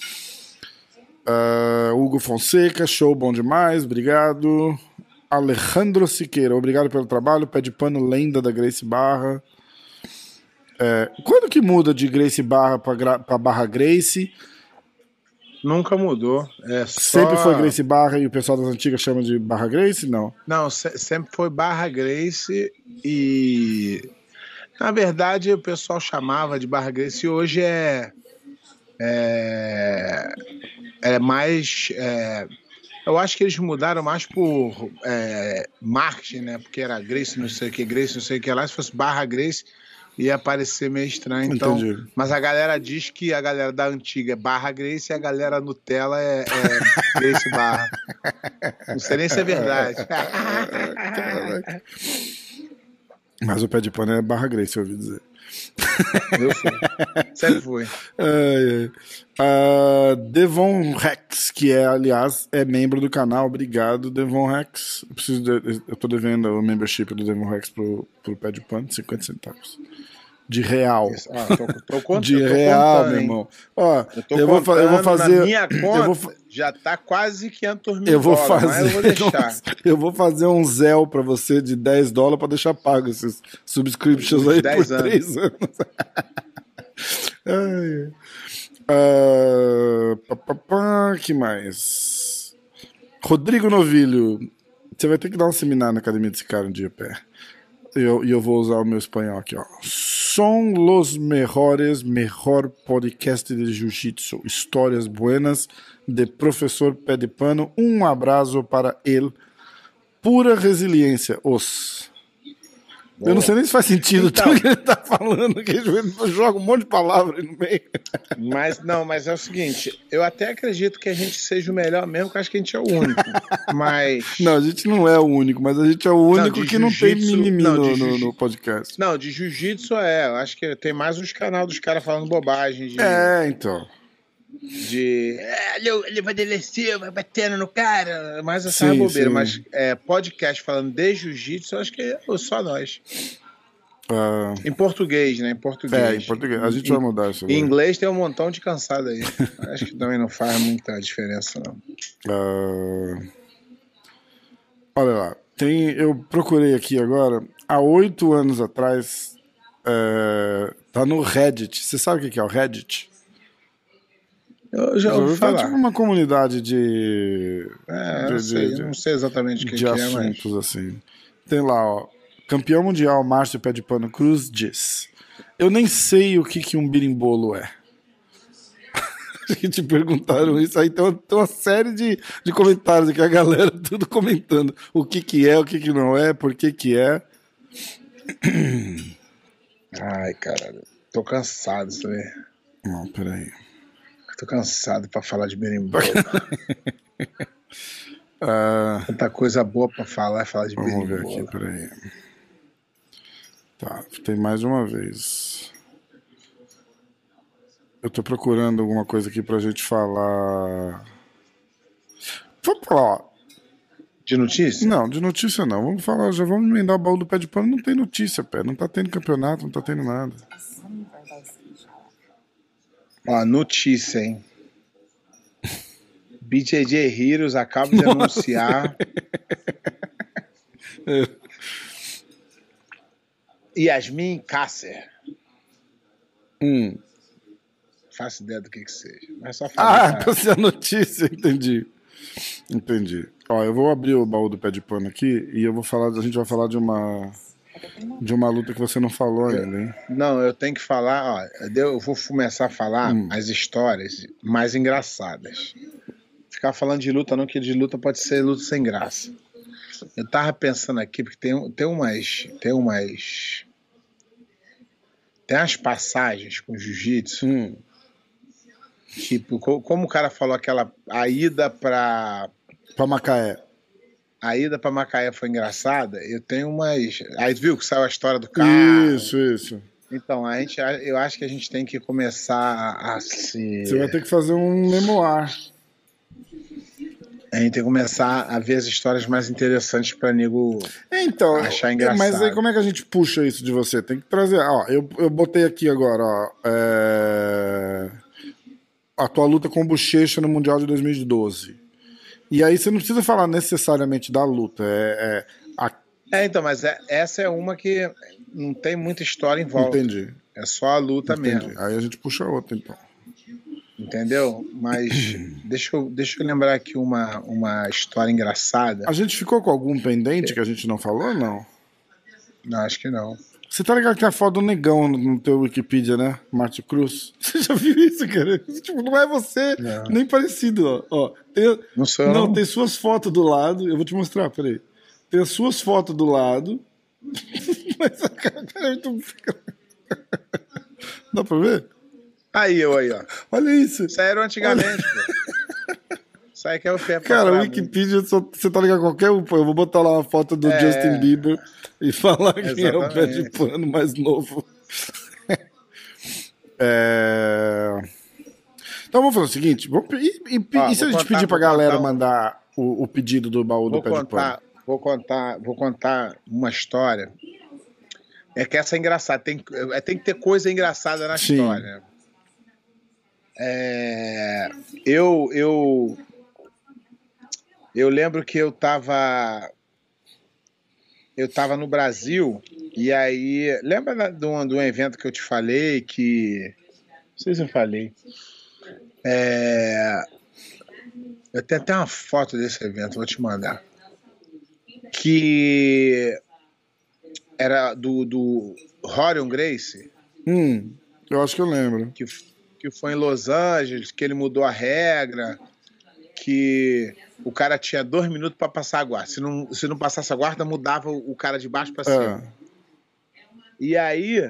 Hugo Fonseca, show bom demais, obrigado. Alejandro Siqueira, obrigado pelo trabalho. Pé de Pano, lenda da Gracie Barra. Quando que muda de Gracie Barra pra Barra Gracie? Nunca mudou. É só... Sempre foi Gracie Barra e o pessoal das antigas chama de Barra Gracie? Não. Não, sempre foi Barra Gracie e... Na verdade, o pessoal chamava de Barra Gracie e hoje é mais... eu acho que eles mudaram mais por marketing, né? Porque era Gracie não sei o que, Gracie não sei o que lá. Se fosse Barra Gracie, ia parecer meio estranho. Então, mas a galera diz que a galera da antiga é Barra Gracie e a galera Nutella é Gracie Barra. Não sei nem se é verdade. Mas o pé de pano é Barra Gracie, eu ouvi dizer. Eu fui. Sempre fui. Devon Rex, que aliás, é membro do canal. Obrigado, Devon Rex. Eu tô devendo o membership do Devon Rex pro pé de pano, 50 centavos. De real. De real, meu irmão. Ó, eu vou fazer. Na minha conta, já tá quase 500 mil eu vou dólares, fazer, mas eu vou deixar. Eu vou fazer um Zelle pra você de $10 pra deixar pago esses subscriptions aí por 3 anos. Que mais? Rodrigo Novilho. Você vai ter que dar um seminário na academia desse cara um dia, pé. E eu vou usar o meu espanhol aqui, ó. Son los mejor podcast de jiu-jitsu. Histórias buenas de professor pé de pano. Um abraço para ele. Pura resiliência. Eu não sei nem se faz sentido tudo que ele tá falando, que ele joga um monte de palavras no meio. Mas é o seguinte, eu até acredito que a gente seja o melhor mesmo, porque eu acho que a gente é o único. Mas... Não, a gente não é o único, mas a gente é o único que não tem mimimi no podcast. Não, de jiu-jitsu eu acho que tem mais uns canais dos caras falando bobagem. Então. Ele vai descer, vai batendo no cara, mas essa é bobeira. Sim. Mas podcast falando de jiu-jitsu, eu acho que é só nós. Em português, né? Em português. Em português. A gente vai mudar isso. Em inglês tem um montão de cansado aí. Acho que também não faz muita diferença, não. Olha lá. Eu procurei aqui agora. Há 8 anos atrás, tá no Reddit. Você sabe o que é o Reddit? Eu já ouvi falar. É tipo uma comunidade de... não sei exatamente o que é, assuntos, mas... assim. Tem lá, ó. Campeão mundial Márcio Pé de Pano Cruz diz: eu nem sei o que um birimbolo é. Que te perguntaram isso. Aí tem uma série de comentários aqui, a galera tudo comentando o que é, o que não é, por que é. Ai, caralho. Tô cansado, sabe? Não, peraí. Tô cansado pra falar de berimbolo. Tanta coisa boa pra falar de berimbolo. Vamos ver aqui, peraí. Tá, tem mais uma vez. Eu tô procurando alguma coisa aqui pra gente falar. Vamos falar. De notícia? Não, de notícia não. Vamos falar, já vamos emendar o baú do pé de pano. Não tem notícia, pé. Não tá tendo campeonato, não tá tendo nada. Ó, notícia, hein? BJJ Heroes acaba de anunciar. Yasmin Kasser. Faço ideia do que seja. Mas só falar. Pra ser a notícia, entendi. Ó, eu vou abrir o baú do pé de pano aqui e a gente vai falar de uma luta que você não falou ainda, hein? Não, eu tenho que falar, ó, eu vou começar a falar as histórias mais engraçadas. Ficar falando de luta não, que de luta pode ser luta sem graça. Eu tava pensando aqui, porque tem umas passagens com jiu-jitsu, tipo, como o cara falou a ida pra Macaé. A ida pra Macaé foi engraçada. Eu tenho umas... Aí viu que saiu a história do carro? Isso. Então, eu acho que a gente tem que começar a se... Você vai ter que fazer um memoir. A gente tem que começar a ver as histórias mais interessantes pra nego achar engraçado. Mas aí como é que a gente puxa isso de você? Tem que trazer... Ó, eu botei aqui agora, ó, a tua luta com o Bochecha no Mundial de 2012. E aí você não precisa falar necessariamente da luta. Então, mas essa é uma que não tem muita história em volta. Entendi. É só a luta mesmo. Aí a gente puxa outra, então. Entendeu? Mas deixa eu lembrar aqui uma história engraçada. A gente ficou com algum pendente que a gente não falou, não? Não, acho que não. Você tá ligado que tem a foto do negão no teu Wikipedia, né? Márcio Cruz. Você já viu isso, cara? Tipo, não é você, não. Nem parecido, ó. Não sou eu, não, tem suas fotos do lado. Eu vou te mostrar, peraí. Tem as suas fotos do lado. Mas a cara é muito... Dá pra ver? Aí, ó. Olha isso. Isso aí era antigamente, pô. Isso aí que é o pé pra cara, o Wikipedia, você tá ligado qualquer um. Eu vou botar lá uma foto do Justin Bieber e falar quem é o pé de pano mais novo. Então vamos fazer o seguinte. E se a gente pedir pra galera mandar o pedido do baú do pé de pano? Vou contar uma história. É que essa é engraçada. Tem que ter coisa engraçada na história. Eu lembro que eu tava no Brasil e aí... Lembra de um evento que eu te falei que... Não sei se eu falei. Eu tenho até uma foto desse evento, vou te mandar. Que era do Rorion Gracie. Eu acho que eu lembro. Que foi em Los Angeles, que ele mudou a regra, que o cara tinha 2 minutos para passar a guarda. Se não passasse a guarda, mudava o cara de baixo para cima. E aí,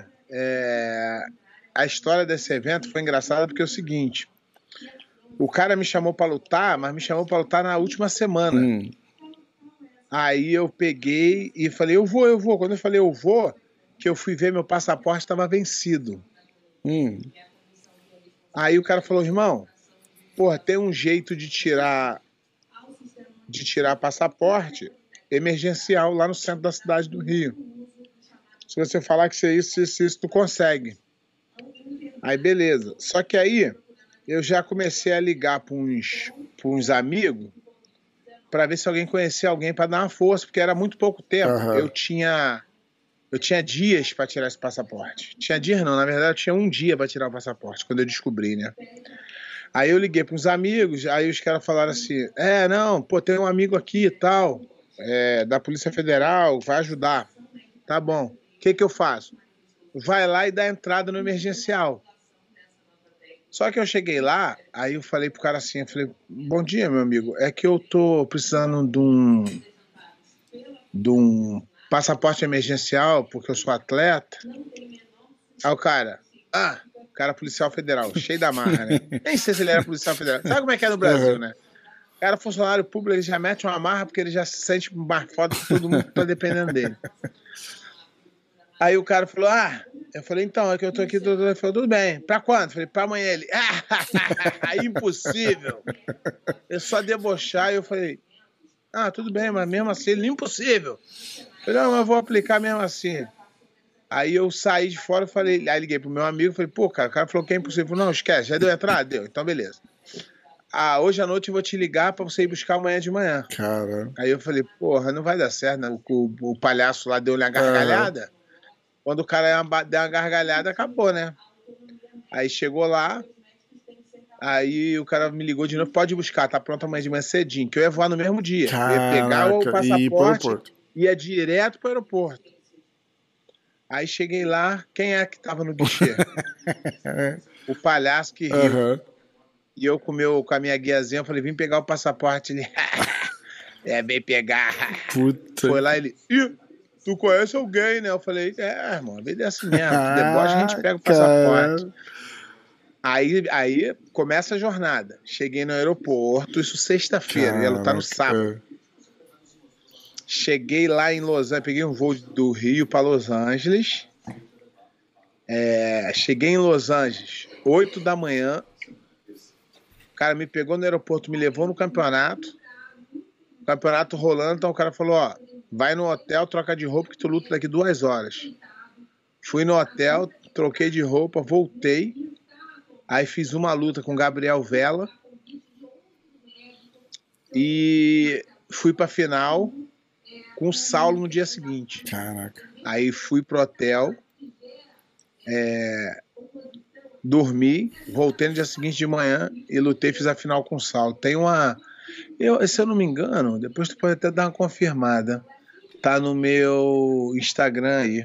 a história desse evento foi engraçada porque é o seguinte: o cara me chamou para lutar, mas me chamou para lutar na última semana. Aí eu peguei e falei, eu vou. Quando eu falei eu vou, que eu fui ver, meu passaporte estava vencido. Aí o cara falou, irmão, porra, tem um jeito de tirar passaporte emergencial lá no centro da cidade do Rio. Se você falar que isso tu consegue. Aí beleza. Só que aí eu já comecei a ligar para uns amigos para ver se alguém conhecia alguém para dar uma força, porque era muito pouco tempo. Eu tinha dias para tirar esse passaporte. Tinha dias não, na verdade eu tinha 1 dia para tirar o passaporte, quando eu descobri, né? Aí eu liguei para uns amigos, aí os caras falaram assim, tem um amigo aqui e tal, da Polícia Federal, vai ajudar. Tá bom. O que eu faço? Vai lá e dá entrada no emergencial. Só que eu cheguei lá, aí eu falei pro cara assim, eu falei, bom dia, meu amigo, é que eu tô precisando de um passaporte emergencial, porque eu sou atleta. Aí o cara policial federal, cheio da marra, né? Nem sei se ele era policial federal. Sabe como é que é no Brasil, né? O cara, funcionário público, ele já mete uma marra porque ele já se sente mais foda que todo mundo tá dependendo dele. Aí o cara falou, eu falei, então, é que eu tô aqui, ele falou, tudo bem, pra quando? Eu falei, pra amanhã. Ele, impossível. Eu só debochar, e eu falei, tudo bem, mas mesmo assim, ele, impossível. Eu falei, não, mas eu vou aplicar mesmo assim. Aí eu saí de fora, falei, aí liguei pro meu amigo, falei, pô, cara, o cara falou que é impossível. Falei, não, esquece, já deu entrada? Deu, então beleza. Hoje à noite eu vou te ligar pra você ir buscar amanhã de manhã. Cara. Aí eu falei, porra, não vai dar certo, né? O palhaço lá deu-lhe uma gargalhada. Quando o cara deu uma gargalhada, acabou, né? Aí chegou lá, aí o cara me ligou de novo, pode buscar, tá pronto amanhã de manhã cedinho, que eu ia voar no mesmo dia. Caraca, eu ia pegar o passaporte, ia direto pro aeroporto. Aí cheguei lá, quem é que tava no guichê? O palhaço que riu. E eu com a minha guiazinha, eu falei, vim pegar o passaporte. Ele, vem pegar. Puta. Foi lá, ele, tu conhece alguém, né? Eu falei, irmão, a vida é assim mesmo. Deboche, a gente pega o passaporte. Aí começa a jornada. Cheguei no aeroporto, isso sexta-feira, ia lutar no sábado. Cheguei lá em Los Angeles, peguei um voo do Rio para Los Angeles. Cheguei em Los Angeles, 8 da manhã. O cara me pegou no aeroporto, me levou no campeonato. O campeonato rolando, então o cara falou, vai no hotel, troca de roupa que tu luta daqui 2 horas. Fui no hotel, troquei de roupa, voltei. Aí fiz uma luta com Gabriel Vela. E fui pra final com o Saulo no dia seguinte. Caraca. Aí fui pro hotel. dormi, voltei no dia seguinte de manhã e lutei, fiz a final com o Saulo. Tem uma... se eu não me engano, depois tu pode até dar uma confirmada. Tá no meu Instagram aí.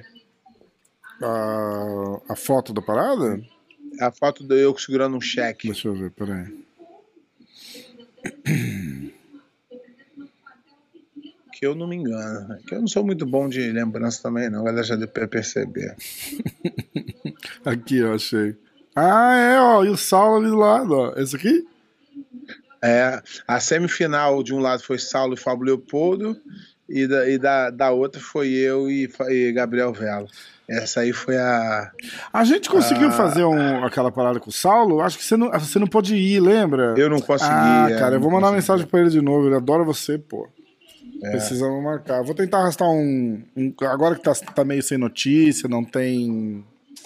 A foto da parada? A foto do eu segurando um cheque. Deixa eu ver, peraí. Que eu não me engano. Que eu não sou muito bom de lembrança também, não. Ela já deu pra perceber. Aqui, ó, achei. Ó. E o Saulo ali do lado, ó. Esse aqui? A semifinal de um lado foi Saulo e Fábio Leopoldo. E da outra foi eu e Gabriel Velo. Essa aí foi a... A gente conseguiu fazer aquela parada com o Saulo? Acho que você não pôde ir, lembra? Eu não consegui. Cara, eu vou mandar uma mensagem pra ele de novo. Ele adora você, pô. Precisamos marcar. Vou tentar arrastar agora que tá meio sem notícia, não tem...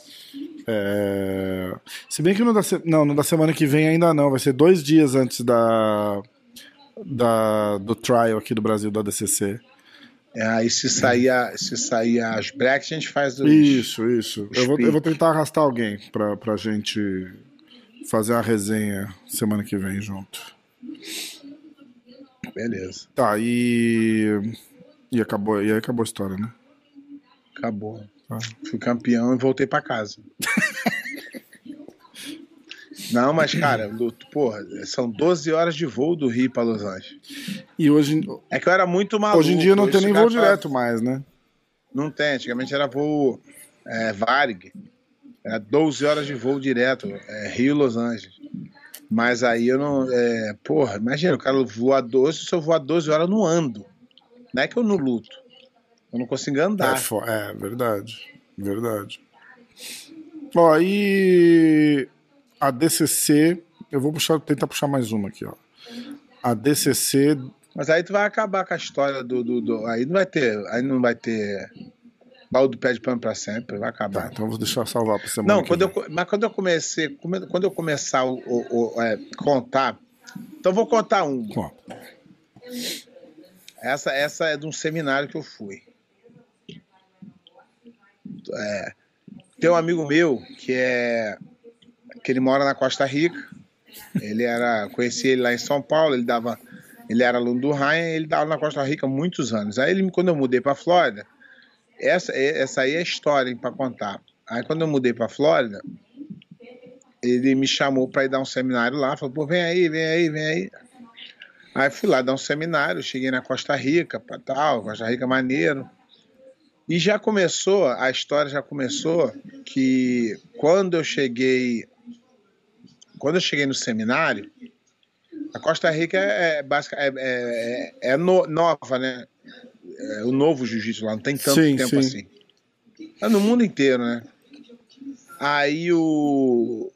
Se bem que no da semana que vem ainda não. Vai ser 2 dias antes do trial aqui do Brasil, da DCC. Aí se sair as breaks, a gente faz Isso. Eu vou tentar arrastar alguém pra gente fazer a resenha semana que vem junto. Beleza. Tá, e acabou a história, né? Acabou. Fui campeão e voltei pra casa. Não, mas, cara, porra, são 12 horas de voo do Rio pra Los Angeles. E hoje... É que eu era muito maluco. Hoje em dia não tem nem voo direto mais, né? Não tem, antigamente era voo Varig. Era 12 horas de voo direto, Rio-Los Angeles. Mas aí eu não... porra, imagina, o cara voa 12, se eu voar 12 horas eu não ando. Não é que eu não luto. Eu não consigo andar. Verdade. Ó, e... A DCC, eu vou tentar puxar mais uma aqui, ó. A DCC... Mas aí tu vai acabar com a história aí não vai ter balde do pé de pano pra sempre, vai acabar. Tá, então eu vou deixar salvar pra semana. Não, quando eu começar a contar, então eu vou contar um. Essa é de um seminário que eu fui. Tem um amigo meu que ele mora na Costa Rica. Conheci ele lá em São Paulo, ele era aluno do Ryan, ele dava na Costa Rica há muitos anos. Aí quando eu mudei para Flórida, essa aí é a história para contar. Aí quando eu mudei para Flórida, ele me chamou para ir dar um seminário lá, falou, pô, vem aí. Aí fui lá dar um seminário, cheguei na Costa Rica, Costa Rica maneiro. E a história já começou que quando eu cheguei no seminário, a Costa Rica nova, né? O novo jiu-jitsu lá, não tem tanto tempo assim. É no mundo inteiro, né? Aí o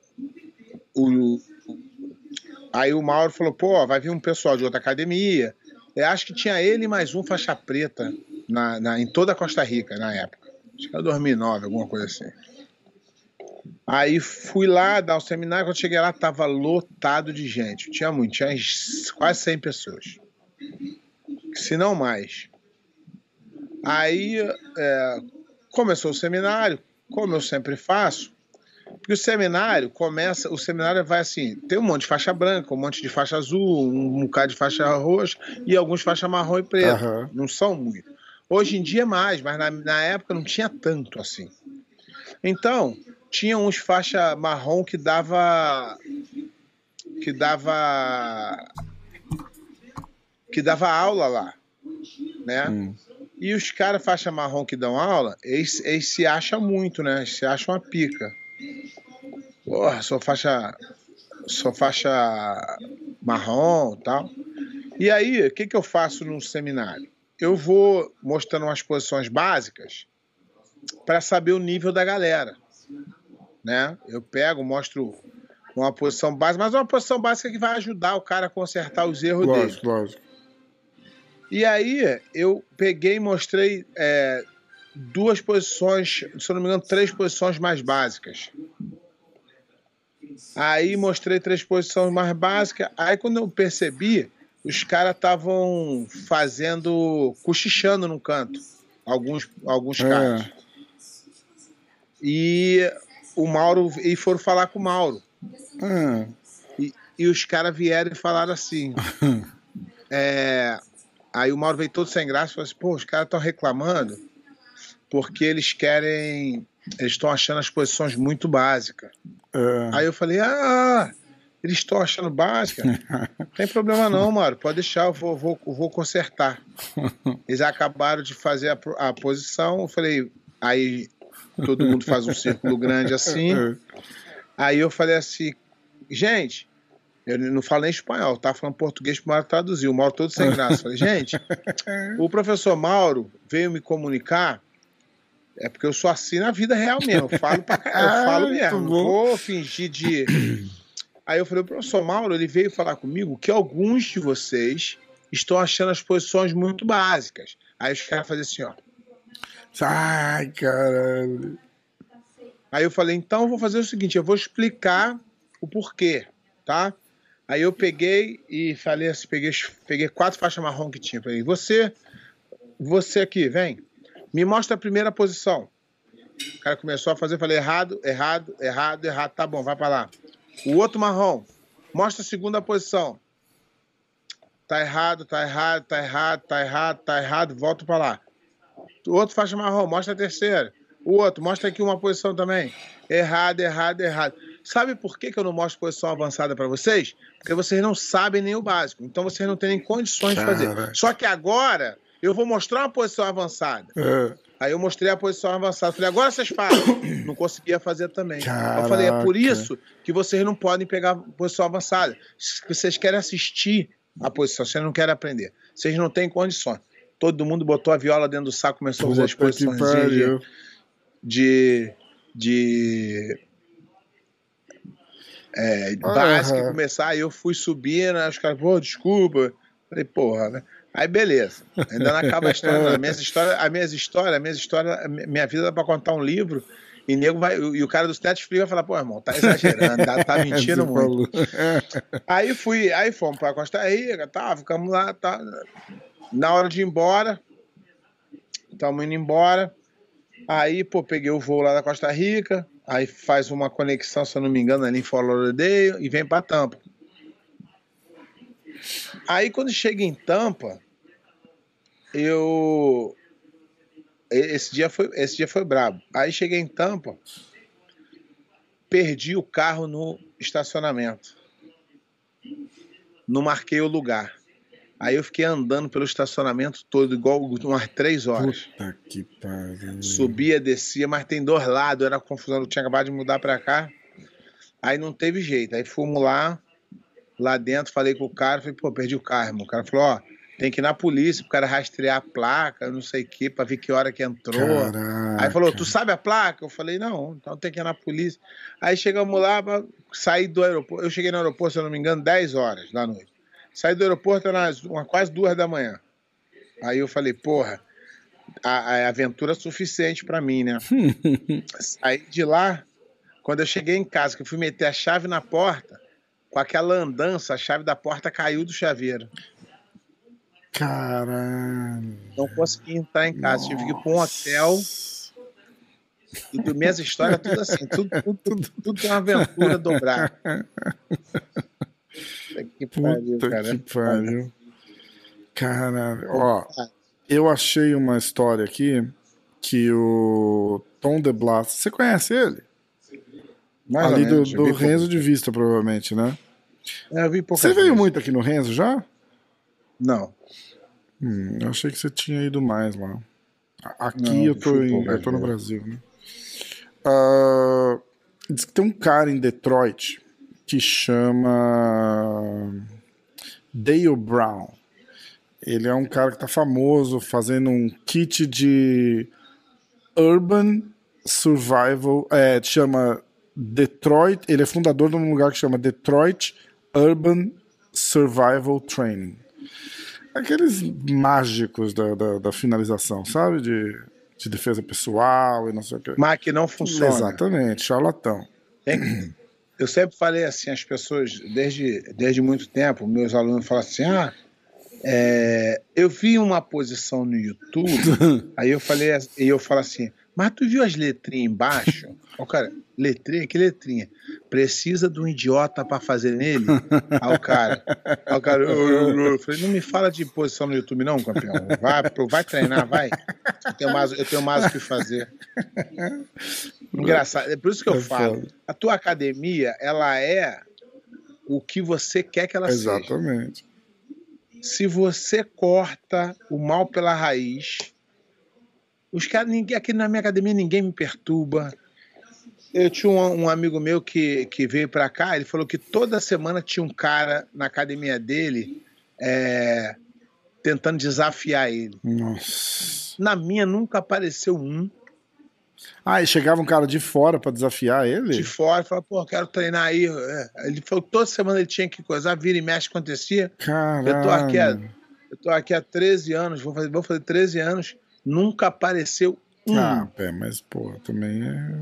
Mauro falou, pô, vai vir um pessoal de outra academia. Eu acho que tinha ele e mais um faixa preta em toda a Costa Rica na época. Acho que era 2009, alguma coisa assim. Aí fui lá dar um seminário, quando cheguei lá tava lotado de gente. Tinha quase 100 pessoas. Se não mais. Aí começou o seminário, como eu sempre faço, porque o seminário vai assim, tem um monte de faixa branca, um monte de faixa azul, um bocado de faixa roxa e alguns faixa marrom e preto. Uhum. Não são muito. Hoje em dia é mais, mas na época não tinha tanto assim. Então, tinha uns faixa marrom que dava aula lá, né? E os caras faixa marrom que dão aula, eles se acham muito, né? Eles se acham uma pica. Porra, sou faixa marrom e tal. E aí, o que eu faço num seminário? Eu vou mostrando umas posições básicas para saber o nível da galera, né? Eu mostro uma posição básica, mas uma posição básica que vai ajudar o cara a consertar os erros dele. Lógico. E aí, eu peguei e mostrei 2 posições, se eu não me engano, 3 posições mais básicas. Aí mostrei 3 posições mais básicas. Aí quando eu percebi, os caras estavam cochichando no canto. Alguns caras. E o Mauro, e foram falar com o Mauro. E os caras vieram e falaram assim. Aí o Mauro veio todo sem graça e falou assim: pô, os caras estão reclamando porque eles estão achando as posições muito básicas. Aí eu falei: eles estão achando básica? Não tem problema não, Mauro, pode deixar, eu vou consertar. Eles acabaram de fazer a posição, eu falei, aí todo mundo faz um círculo grande assim. Aí eu falei assim: gente, eu não falo nem espanhol, tá falando português pro Mauro traduzir, o Mauro todo sem graça. Eu falei: gente, o professor Mauro veio me comunicar, é porque eu sou assim na vida real mesmo, eu falo mesmo, não vou fingir de... Aí eu falei: o professor Mauro, ele veio falar comigo que alguns de vocês estão achando as posições muito básicas. Aí os caras faziam assim, ó. Ai, caralho. Aí eu falei: então eu vou fazer o seguinte, eu vou explicar o porquê, tá? Aí eu peguei e falei assim, peguei 4 faixas marrom que tinha. Falei: você aqui, vem, me mostra a primeira posição. O cara começou a fazer, eu falei: errado, tá bom, vai pra lá. O outro marrom, mostra a segunda posição. Tá errado, volta pra lá. O outro faixa marrom, mostra a terceira. O outro, mostra aqui uma posição também. Errado. Sabe por que eu não mostro posição avançada pra vocês? Porque vocês não sabem nem o básico. Então vocês não têm nem condições de fazer. Só que agora eu vou mostrar uma posição avançada. Aí eu mostrei a posição avançada. Falei: agora vocês fazem. Não conseguia fazer também. Eu falei: é por isso que vocês não podem pegar a posição avançada. Vocês querem assistir a posição, vocês não querem aprender. Vocês não têm condições. Todo mundo botou a viola dentro do saco, começou a fazer as posições básica, começar. Aí eu fui subindo, os caras: pô, desculpa. Falei: porra, né? Aí beleza, ainda não acaba a história. Minha vida dá pra contar um livro e nego vai, e o cara do Netflix vai falar: pô, irmão, tá exagerando, tá mentindo muito. Aí fomos pra Costa Rica, ficamos lá, tá. Na hora de ir embora, estamos indo embora. Aí, pô, peguei o voo lá da Costa Rica, aí faz uma conexão, se eu não me engano, ali em Fort Lauderdale e vem pra Tampa. Aí quando chega em Tampa, esse dia foi brabo. Aí cheguei em Tampa, perdi o carro no estacionamento. Não marquei o lugar. Aí eu fiquei andando pelo estacionamento todo, igual umas 3 horas. Puta que pariu. Subia, descia, mas tem 2 lados, era confusão. Eu tinha acabado de mudar pra cá. Aí não teve jeito. Aí fomos lá dentro, falei com o cara, falei: pô, perdi o carro, irmão. O cara falou: ó, tem que ir na polícia pro cara rastrear a placa, não sei o que, pra ver que hora que entrou. Caraca. Aí falou: tu sabe a placa? Eu falei: não, então tem que ir na polícia. Aí chegamos lá, saí do aeroporto. Eu cheguei no aeroporto, se eu não me engano, 10 horas da noite. Saí do aeroporto, era quase 2 da manhã. Aí eu falei: porra, a aventura é suficiente pra mim, né? Saí de lá, quando eu cheguei em casa, que eu fui meter a chave na porta, com aquela andança, a chave da porta caiu do chaveiro. Caralho. Não consegui entrar em casa. Tive que ir para um hotel. E das minhas histórias, tudo assim. Tudo tem uma aventura dobrada. Que pariu, cara. Que pariu. Caralho. Ó, eu achei uma história aqui que o Tom DeBlas... Você conhece ele? Mais ali ou menos, do Renzo de Vista, provavelmente, né? Eu vi pouco. Você veio muito aqui no Renzo já? Não. Eu achei que você tinha ido mais lá. Aqui não, eu tô no Brasil, né? Diz que tem um cara em Detroit que chama Dale Brown. Ele é um cara que tá famoso fazendo um kit de Urban Survival, chama Detroit, ele é fundador de um lugar que chama Detroit Urban Survival Training. Aqueles mágicos da finalização, sabe? De defesa pessoal e não sei o que. Mas que não funciona. Exatamente, charlatão. Eu sempre falei assim, as pessoas, desde muito tempo, meus alunos falam assim, eu vi uma posição no YouTube, aí eu falo assim, mas tu viu as letrinhas embaixo? O cara, letrinha, que letrinha? Precisa de um idiota pra fazer nele? Aí o cara, eu falei, não me fala de posição no YouTube não, campeão. Vai treinar, vai. Eu tenho mais o que fazer. Engraçado, é por isso que eu falo. A tua academia, ela é o que você quer que ela seja. Exatamente. Se você corta o mal pela raiz, os caras, aqui na minha academia ninguém me perturba. Eu tinha um amigo meu que veio pra cá, ele falou que toda semana tinha um cara na academia dele tentando desafiar ele. Nossa. Na minha nunca apareceu um. Ah, e chegava um cara de fora pra desafiar ele? De fora, falava, pô, quero treinar aí. Ele falou que toda semana ele tinha que coisar, vira e mexe, acontecia. Caralho. Eu tô aqui há 13 anos, vou fazer 13 anos, nunca apareceu um. Ah, mas, pô, também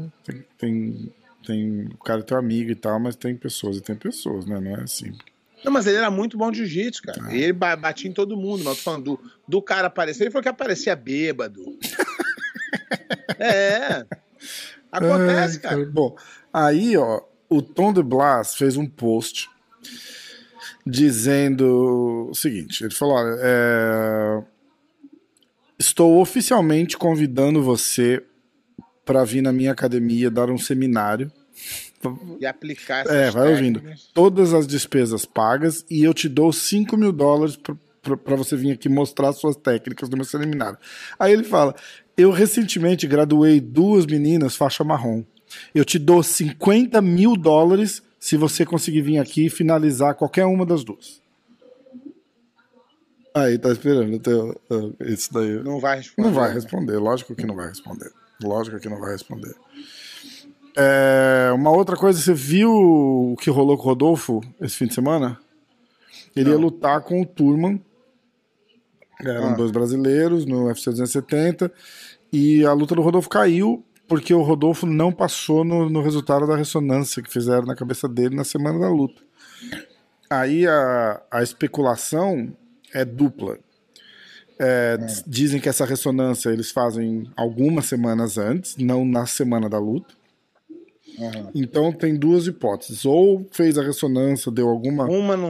tem o cara é teu amigo e tal, mas tem pessoas, né? Não é assim. Não, mas ele era muito bom de jiu-jitsu, cara. E ele batia em todo mundo, mas eu tô falando do cara aparecer, ele falou que aparecia bêbado. Acontece, cara. Bom, aí, ó, o Tom de Blas fez um post dizendo o seguinte, ele falou, olha, estou oficialmente convidando você para vir na minha academia dar um seminário. E aplicar essas vai ouvindo. Todas as despesas pagas e eu te dou $5.000 para você vir aqui mostrar suas técnicas no meu seminário. Aí ele fala, eu recentemente graduei 2 meninas faixa marrom. Eu te dou $50.000 se você conseguir vir aqui e finalizar qualquer uma das 2. Aí, tá esperando isso daí. Não vai responder. Não vai responder, lógico que não vai responder. Uma outra coisa, você viu o que rolou com o Rodolfo esse fim de semana? Ele ia lutar com o Turman. Eram 2 brasileiros no UFC 270. E a luta do Rodolfo caiu porque o Rodolfo não passou no resultado da ressonância que fizeram na cabeça dele na semana da luta. Aí a especulação é dupla. Dizem que essa ressonância eles fazem algumas semanas antes, não na semana da luta. Então tem 2 hipóteses. Ou fez a ressonância, deu alguma...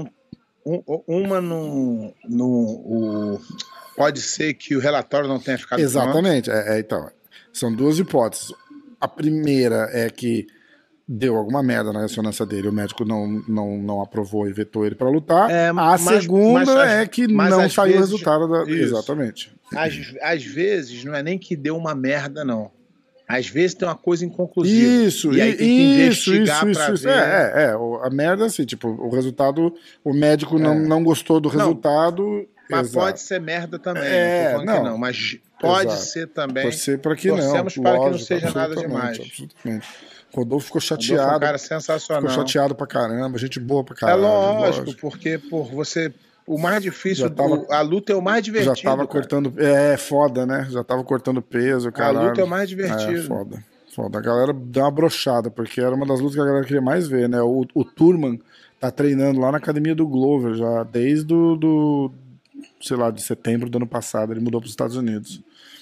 Pode ser que o relatório não tenha ficado Exatamente. Então, são 2 hipóteses. A primeira é que deu alguma merda na ressonância dele, o médico não aprovou e vetou ele para lutar. Segunda é que não saiu o resultado da... Isso. Exatamente. Às vezes não é nem que deu uma merda, não. Às vezes tem uma coisa inconclusiva. Isso, e aí tem que investigar pra ver. A merda, assim, tipo, o resultado, o médico não gostou do resultado. Mas pode ser merda também. Não tô falando que não, mas pode ser também. Torcer para que Torcemos não. para que não seja nada demais. Absolutamente. Rodolfo ficou chateado. Rodolfo é um cara sensacional. Ficou chateado pra caramba, gente boa pra caramba. Lógico, porque você... O mais difícil, a luta é o mais divertido. Já tava cortando... foda, né? Já tava cortando peso, caralho. A luta é o mais divertido. Foda. A galera deu uma brochada, porque era uma das lutas que a galera queria mais ver, né? O Turman tá treinando lá na academia do Glover, já desde sei lá, de setembro do ano passado. Ele mudou pros Estados Unidos.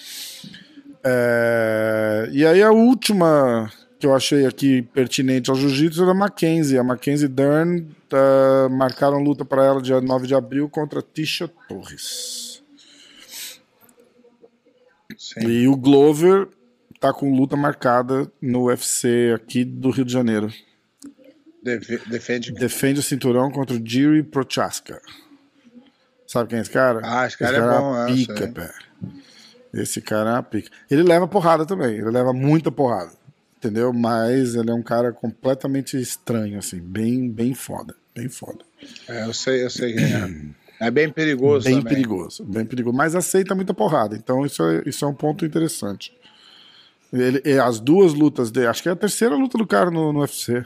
E aí a última que eu achei aqui pertinente ao jiu-jitsu era a Mackenzie. A Mackenzie Dern marcaram luta para ela dia 9 de abril contra Tisha Torres. Sim. E o Glover tá com luta marcada no UFC aqui do Rio de Janeiro. Defende o cinturão contra o Jiri Prochaska. Sabe quem é esse cara? Esse cara é bom. Pica, pé. Esse cara é uma pica. Ele leva porrada também. Ele leva muita porrada. Entendeu? Mas ele é um cara completamente estranho, assim. Bem foda. Bem foda. Eu sei quem é. É bem perigoso bem também. Bem perigoso. Mas aceita muita porrada. Então isso é um ponto interessante. As 2 lutas dele... Acho que é a terceira luta do cara no UFC.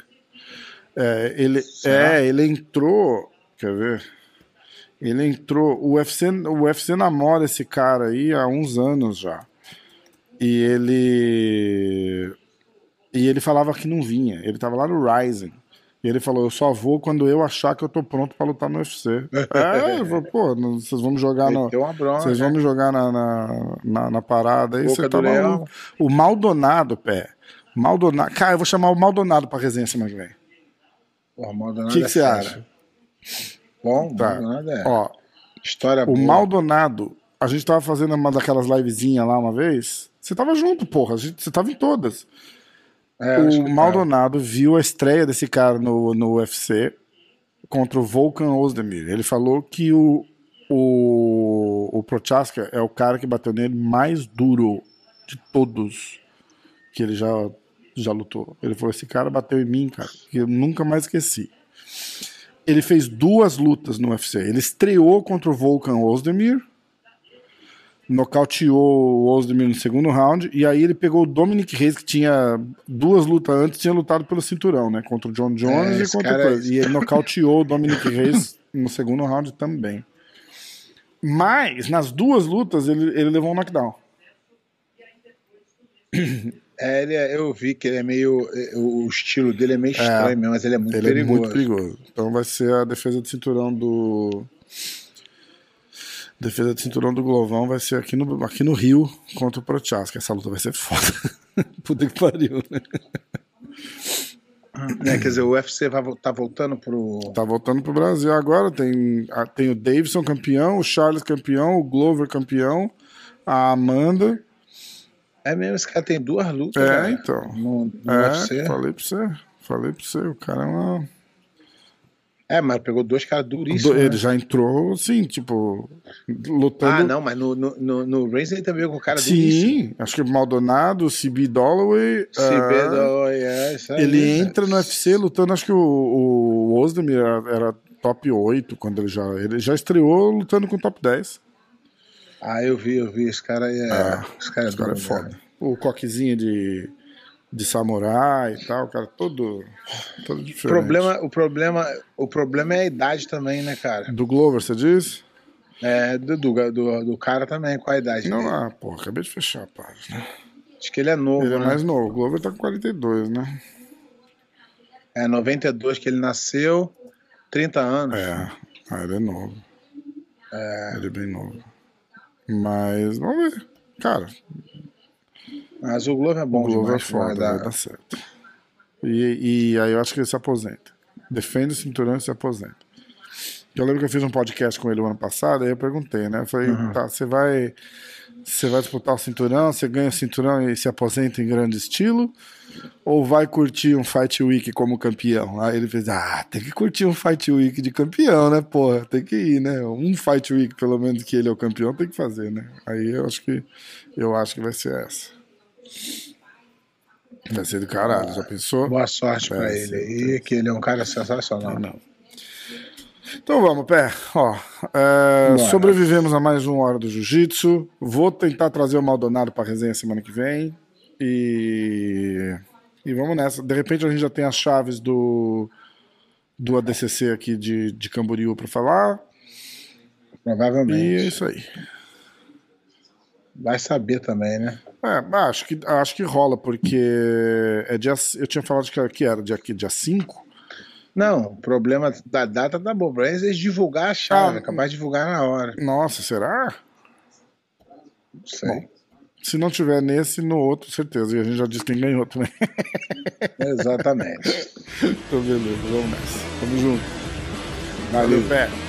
Ele entrou... Quer ver? Ele entrou... O UFC namora esse cara aí há uns anos já. E ele falava que não vinha. Ele tava lá no Rising. E ele falou, eu só vou quando eu achar que eu tô pronto pra lutar no UFC. Eu falei, pô, vocês vão me jogar vocês vão me jogar na parada aí. Você tá maluco. O Maldonado, pé. Maldonado. Cara, eu vou chamar o Maldonado pra resenha semana que vem. Porra, O Maldonado que é você fera. acha? Bom, Tá. Maldonado é. Ó, História o boa. Maldonado, a gente tava fazendo uma daquelas livezinhas lá uma vez. Você tava junto, porra. Você tava em todas. Acho O que Maldonado viu a estreia desse cara no UFC contra o Volkan Ozdemir. Ele falou que o Prochaska é o cara que bateu nele mais duro de todos que ele já lutou. Ele falou, esse cara bateu em mim, cara, que eu nunca mais esqueci. Ele fez 2 lutas no UFC. Ele estreou contra o Volkan Ozdemir, nocauteou o Ozdemir no segundo round, e aí ele pegou o Dominic Reyes, que tinha 2 lutas antes, tinha lutado pelo cinturão, né? Contra o John Jones e esse contra o cara- coisa. E ele nocauteou o Dominic Reyes no segundo round também. Mas, nas 2 lutas, ele levou um knockdown. eu vi que ele é meio. O estilo dele é meio estranho mesmo, mas ele é muito Ele perigoso. é muito perigoso. Então vai ser a defesa de cinturão do... Defesa de cinturão do Glovão vai ser aqui no Rio contra o Prochaska. Essa luta vai ser foda. Puta que pariu, né? Quer dizer, o UFC tá voltando pro. Tá voltando pro Brasil agora. Tem o Davidson campeão, o Charles campeão, o Glover campeão, a Amanda. É mesmo, esse cara tem 2 lutas. né? Então. No UFC. Falei pra você. O cara é uma... Mas pegou 2 caras duríssimos. Ele né? já entrou, assim, tipo, lutando... Não, mas no Race ele também com um cara duríssimo. Sim, acho que Maldonado, CB Dollaway. Isso aí, Ele né? entra no UFC lutando, acho que o Ozdemir era top 8 quando ele já estreou lutando com top 10. Eu vi, esse cara aí Esse cara é foda. O coquezinho de samurai e tal, o cara todo diferente. O problema é a idade também, né, cara? Do Glover, você diz? Do cara também, qual a idade dele? Porra, acabei de fechar a página. Acho que ele é novo, Ele é né? mais novo, o Glover tá com 42, né? 92 que ele nasceu, 30 anos. Ele é novo. Ele é bem novo. Mas, vamos ver. Cara, Mas o Glover é bom o Glover é demais. foda, vai dar certo. E aí eu acho que ele se aposenta. Defende o cinturão e se aposenta. Eu lembro que eu fiz um podcast com ele o ano passado, aí eu perguntei, né? Eu falei, tá, você vai disputar o cinturão, você ganha o cinturão e se aposenta em grande estilo? Ou vai curtir um Fight Week como campeão? Aí ele fez, tem que curtir um Fight Week de campeão, né, porra? Tem que ir, né? Um Fight Week, pelo menos, que ele é o campeão, tem que fazer, né? Aí eu acho que vai ser essa. Vai ser do caralho, já pensou? Boa sorte pra ele aí, que ele é um cara sensacional. Não. Então vamos, Pé. Sobrevivemos a mais 1 hora do Jiu-Jitsu. Vou tentar trazer o Maldonado pra resenha semana que vem. E vamos nessa. De repente a gente já tem as chaves do ADCC aqui de Camboriú pra falar. Provavelmente. E é isso aí. Vai saber também, né? Acho que rola, porque eu tinha falado que era dia 5. Não, o problema da data da Boa é eles divulgar a chave, acabar de divulgar na hora. Nossa, será? Não sei. Bom, se não tiver nesse, no outro, certeza. E a gente já disse quem ganhou também. Exatamente. Então, beleza, vamos nessa. Tamo junto. Valeu. Pé.